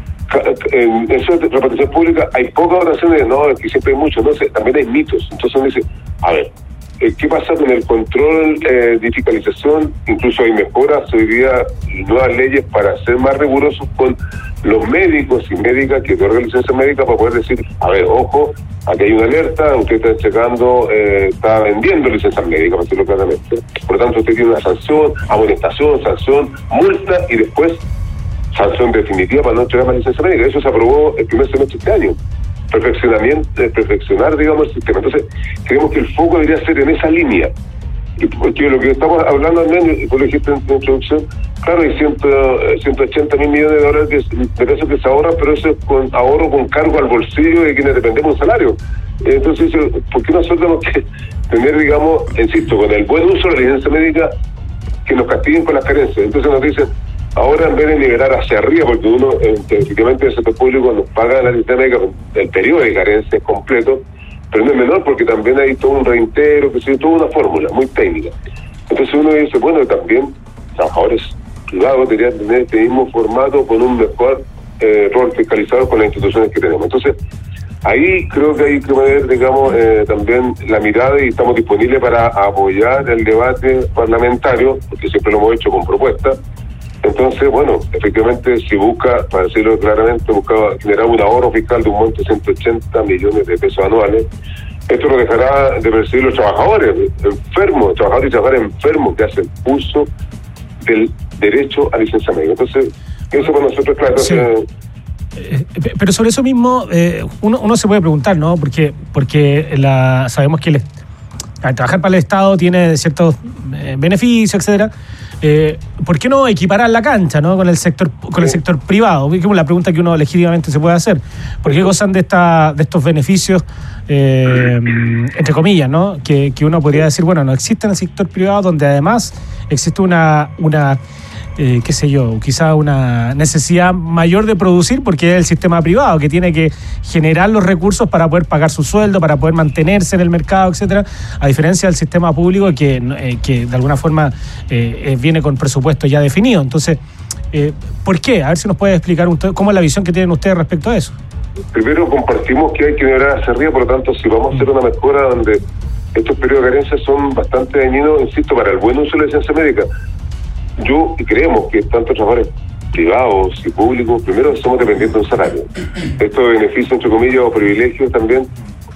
En eso de repartición pública hay pocas votaciones, no, es que siempre hay mucho, no sé, también hay mitos. Entonces uno dice, a ver, ¿qué pasa con el control de fiscalización? Incluso hay mejoras hoy día y nuevas leyes para ser más rigurosos con los médicos y médicas que otorgan licencia médica, para poder decir, a ver, ojo, aquí hay una alerta, usted está checando, está vendiendo licencias médicas, para decirlo claramente. Por lo tanto, usted tiene una sanción, amonestación, sanción, multa y después sanción definitiva para no entregar más licencia médica. Eso se aprobó el primer semestre de este año. Perfeccionar, digamos, el sistema. Entonces, creemos que el foco debería ser en esa línea. Y porque lo que estamos hablando al menos, y por lo dijiste en tu introducción, claro, hay 180.000 millones de dólares de pesos que se ahorran, pero eso es con ahorro con cargo al bolsillo de quienes dependemos de un salario. Entonces, ¿por qué nosotros tenemos que tener, digamos, insisto, con el buen uso de la licencia médica, que nos castiguen con las carencias? Entonces nos dicen, ahora en vez de liberar hacia arriba, porque uno, específicamente el sector público, nos paga la licencia médica, el periodo de carencia es completo, pero no es menor porque también hay todo un reintero, que sea, toda una fórmula muy técnica. Entonces uno dice, bueno, también trabajadores privados deberían tener este mismo formato con un mejor rol fiscalizado con las instituciones que tenemos. Entonces, ahí creo que hay que poner, digamos, también la mirada, y estamos disponibles para apoyar el debate parlamentario, porque siempre lo hemos hecho con propuestas. Entonces, bueno, efectivamente, si busca, para decirlo claramente, busca generar un ahorro fiscal de un monto de 180 millones de pesos anuales, esto lo dejará de percibir los trabajadores enfermos, trabajadores y trabajadoras enfermos que hacen uso del derecho a licencia médica. Entonces, eso para nosotros es claro. Sí. Pero sobre eso mismo, uno se puede preguntar, ¿no? Porque sabemos que al trabajar para el Estado tiene ciertos beneficios, etcétera. ¿Por qué no equiparar la cancha, ¿no? con el sector privado? Es como la pregunta que uno legítimamente se puede hacer. ¿Por qué gozan de estos beneficios, entre comillas, ¿no? Que uno podría decir, bueno, no existe en el sector privado, donde además existe una qué sé yo, quizá una necesidad mayor de producir porque es el sistema privado que tiene que generar los recursos para poder pagar su sueldo, para poder mantenerse en el mercado, etcétera, a diferencia del sistema público que de alguna forma viene con presupuesto ya definido. Entonces, ¿por qué? A ver si nos puede explicar cómo es la visión que tienen ustedes respecto a eso. Primero compartimos que hay que mirar hacia arriba, por lo tanto, si vamos a hacer una mejora donde estos periodos de carencia son bastante dañinos, insisto, para el buen uso de la licencia médica. Yo creemos que tanto trabajadores privados y públicos, primero somos dependientes de un salario. Esto beneficia, entre comillas, o privilegios también.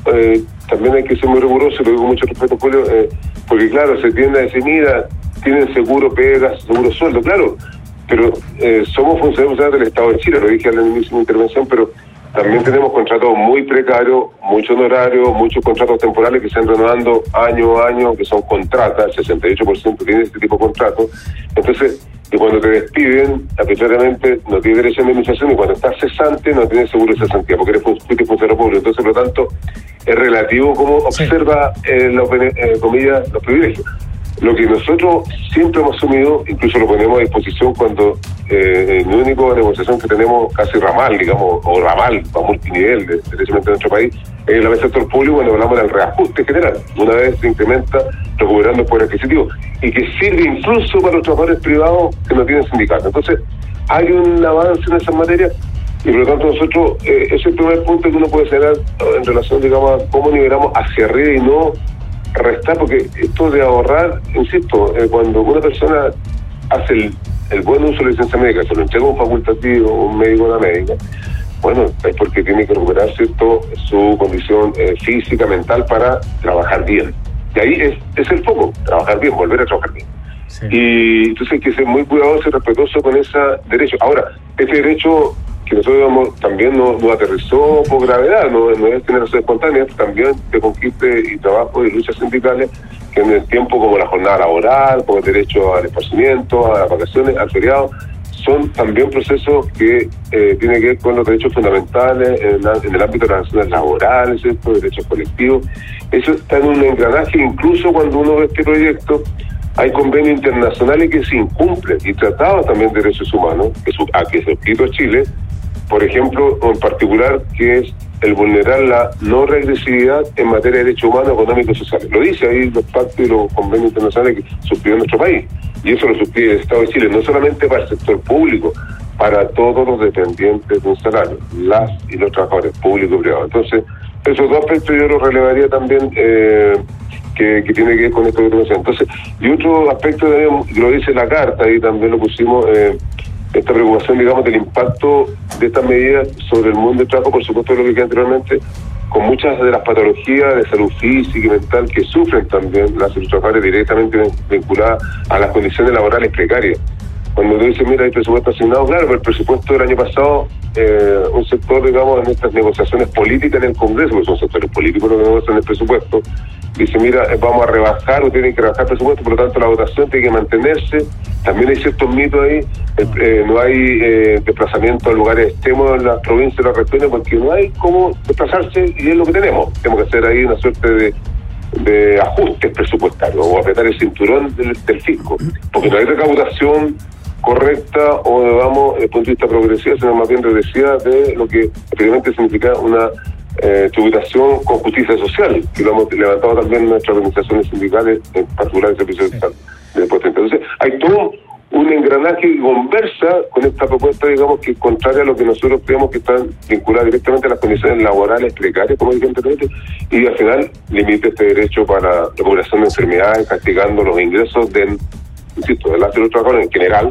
También hay que ser muy riguroso, lo digo con mucho respeto, Julio, porque claro, se tiende a decir, mira, tienen seguro pegas, seguro sueldo, claro, pero somos funcionarios del Estado de Chile, lo dije en la misma intervención, pero también tenemos contratos muy precarios, mucho honorario, muchos contratos temporales que se están renovando año a año, que son contratas, 68% tiene este tipo de contratos. Entonces, y cuando te despiden, arbitrariamente no tienes derecho a indemnización, y cuando estás cesante no tienes seguro de cesantía, porque eres funcionario público. Entonces, por lo tanto, es relativo cómo observa, comillas, los privilegios. Lo que nosotros siempre hemos asumido, incluso lo ponemos a disposición cuando la única negociación que tenemos casi ramal, digamos, o ramal a multinivel derechamente en nuestro país, es en el sector público cuando hablamos del reajuste general. Una vez se incrementa recuperando el poder adquisitivo y que sirve incluso para los trabajadores privados que no tienen sindicato. Entonces, hay un avance en esa materia y por lo tanto nosotros, ese es el primer punto que uno puede señalar en relación, digamos, a cómo nivelamos hacia arriba y no restar, porque esto de ahorrar, insisto, cuando una persona hace el buen uso de la licencia médica, se lo entrega un facultativo, un médico o una médica, bueno, es porque tiene que recuperar, ¿cierto?, su condición física, mental para trabajar bien. Y ahí es el foco, trabajar bien, volver a trabajar bien. Sí. Y entonces hay que ser muy cuidadoso y respetuoso con ese derecho. Ahora, este derecho que nosotros también no aterrizó por gravedad, no es generación espontánea, también de conquista y trabajo y luchas sindicales que en el tiempo, como la jornada laboral, como el derecho al esparcimiento, a las vacaciones, al feriado, son también procesos que tienen que ver con los derechos fundamentales en el ámbito de las relaciones laborales, ¿cierto?, derechos colectivos. Eso está en un engranaje, incluso cuando uno ve este proyecto, hay convenios internacionales que se incumplen y tratados también de derechos humanos, a que se suscrito Chile, por ejemplo, en particular, que es el vulnerar la no regresividad en materia de derechos humanos, económicos y sociales. Lo dice ahí los pactos y los convenios internacionales que suscribió nuestro país. Y eso lo suscribe el Estado de Chile, no solamente para el sector público, para todos los dependientes de un salario, las y los trabajadores públicos y privados. Entonces, esos dos aspectos yo los relevaría también, que tiene que ver con esta situación. Entonces, y otro aspecto también, lo dice la carta, y también lo pusimos, esta preocupación, digamos, del impacto de estas medidas sobre el mundo del trabajo, por supuesto, lo que queda anteriormente, con muchas de las patologías de salud física y mental que sufren también las trabajadores directamente vinculadas a las condiciones laborales precarias. Cuando uno dice, mira, hay presupuesto asignado, claro, pero el presupuesto del año pasado, un sector, digamos, en estas negociaciones políticas en el Congreso, porque son sectores políticos los que negocian el presupuesto, dice, mira, vamos a rebajar o tienen que rebajar el presupuesto, por lo tanto la votación tiene que mantenerse. También hay ciertos mitos ahí, no hay desplazamiento a lugares extremos en las provincias y las regiones, porque no hay cómo desplazarse y es lo que tenemos. Tenemos que hacer ahí una suerte de ajustes presupuestarios o apretar el cinturón del fisco, porque no hay recaudación correcta o, digamos, desde el punto de vista progresivo, sino más bien regresiva de lo que efectivamente significa una tributación con justicia social, que lo hemos levantado también nuestras organizaciones sindicales, en particular el Servicio Social de Puesto. Entonces, hay todo un engranaje que conversa con esta propuesta, digamos, que es contraria a lo que nosotros creemos que están vinculadas directamente a las condiciones laborales precarias, como dije anteriormente, y al final limita este derecho para la recuperación de enfermedades, castigando los ingresos del, insisto, de los trabajadores en general,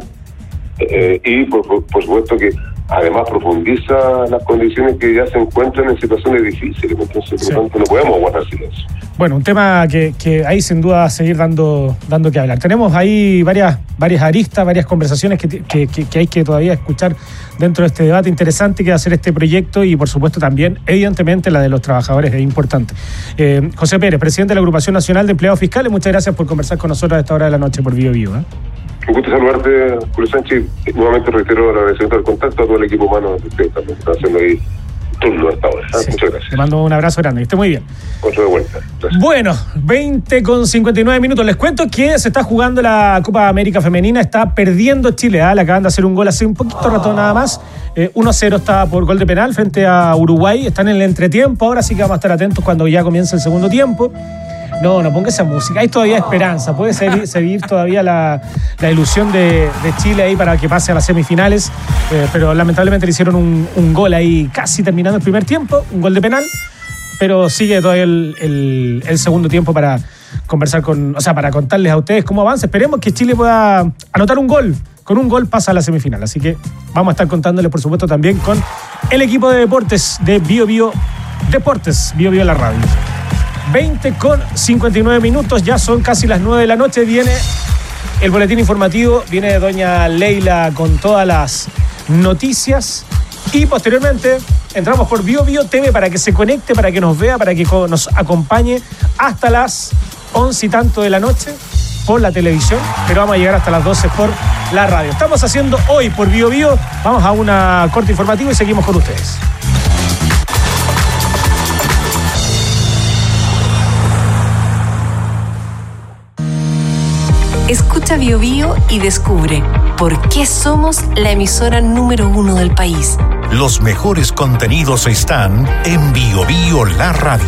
y por supuesto que además profundiza las condiciones que ya se encuentran en situaciones difíciles. Entonces, por lo tanto, no podemos guardar silencio. Bueno, un tema que ahí sin duda va a seguir dando que hablar. Tenemos ahí varias aristas, varias conversaciones que hay que todavía escuchar dentro de este debate interesante que va a ser este proyecto y, por supuesto, también, evidentemente, la de los trabajadores es importante. José Pérez, presidente de la Agrupación Nacional de Empleados Fiscales, muchas gracias por conversar con nosotros a esta hora de la noche por Bio Bio. Un gusto saludarte, Julio Sánchez. Nuevamente reitero el agradecimiento del contacto a todo el equipo humano de ustedes también, que están haciendo ahí turno hasta ahora. Sí. Muchas gracias. Le mando un abrazo grande, que esté muy bien. Otro de vuelta. Gracias. Bueno, 20:59. Les cuento que se está jugando la Copa América Femenina, está perdiendo Chile, le acaban de hacer un gol hace un poquito rato nada más, 1-0 está por gol de penal frente a Uruguay, están en el entretiempo, ahora sí que vamos a estar atentos cuando ya comience el segundo tiempo. No ponga esa música, hay todavía esperanza, puede seguir todavía la ilusión de Chile ahí para que pase a las semifinales, pero lamentablemente le hicieron un gol ahí casi terminando el primer tiempo, un gol de penal, pero sigue todavía el segundo tiempo para conversar para contarles a ustedes cómo avanza. Esperemos que Chile pueda anotar un gol, con un gol pasa a la semifinal, así que vamos a estar contándoles por supuesto también con el equipo de deportes de Bio Bio Deportes, Bio Bio la radio. 20:59, ya son casi las 9 de la noche, viene el boletín informativo, viene doña Leila con todas las noticias y posteriormente entramos por Bio Bio TV para que se conecte, para que nos vea, para que nos acompañe hasta las 11 y tanto de la noche por la televisión, pero vamos a llegar hasta las 12 por la radio. Estamos haciendo hoy por Bio Bio, vamos a una corte informativa y seguimos con ustedes. Escucha Bio Bio y descubre por qué somos la emisora número 1 del país. Los mejores contenidos están en Bio Bio la radio.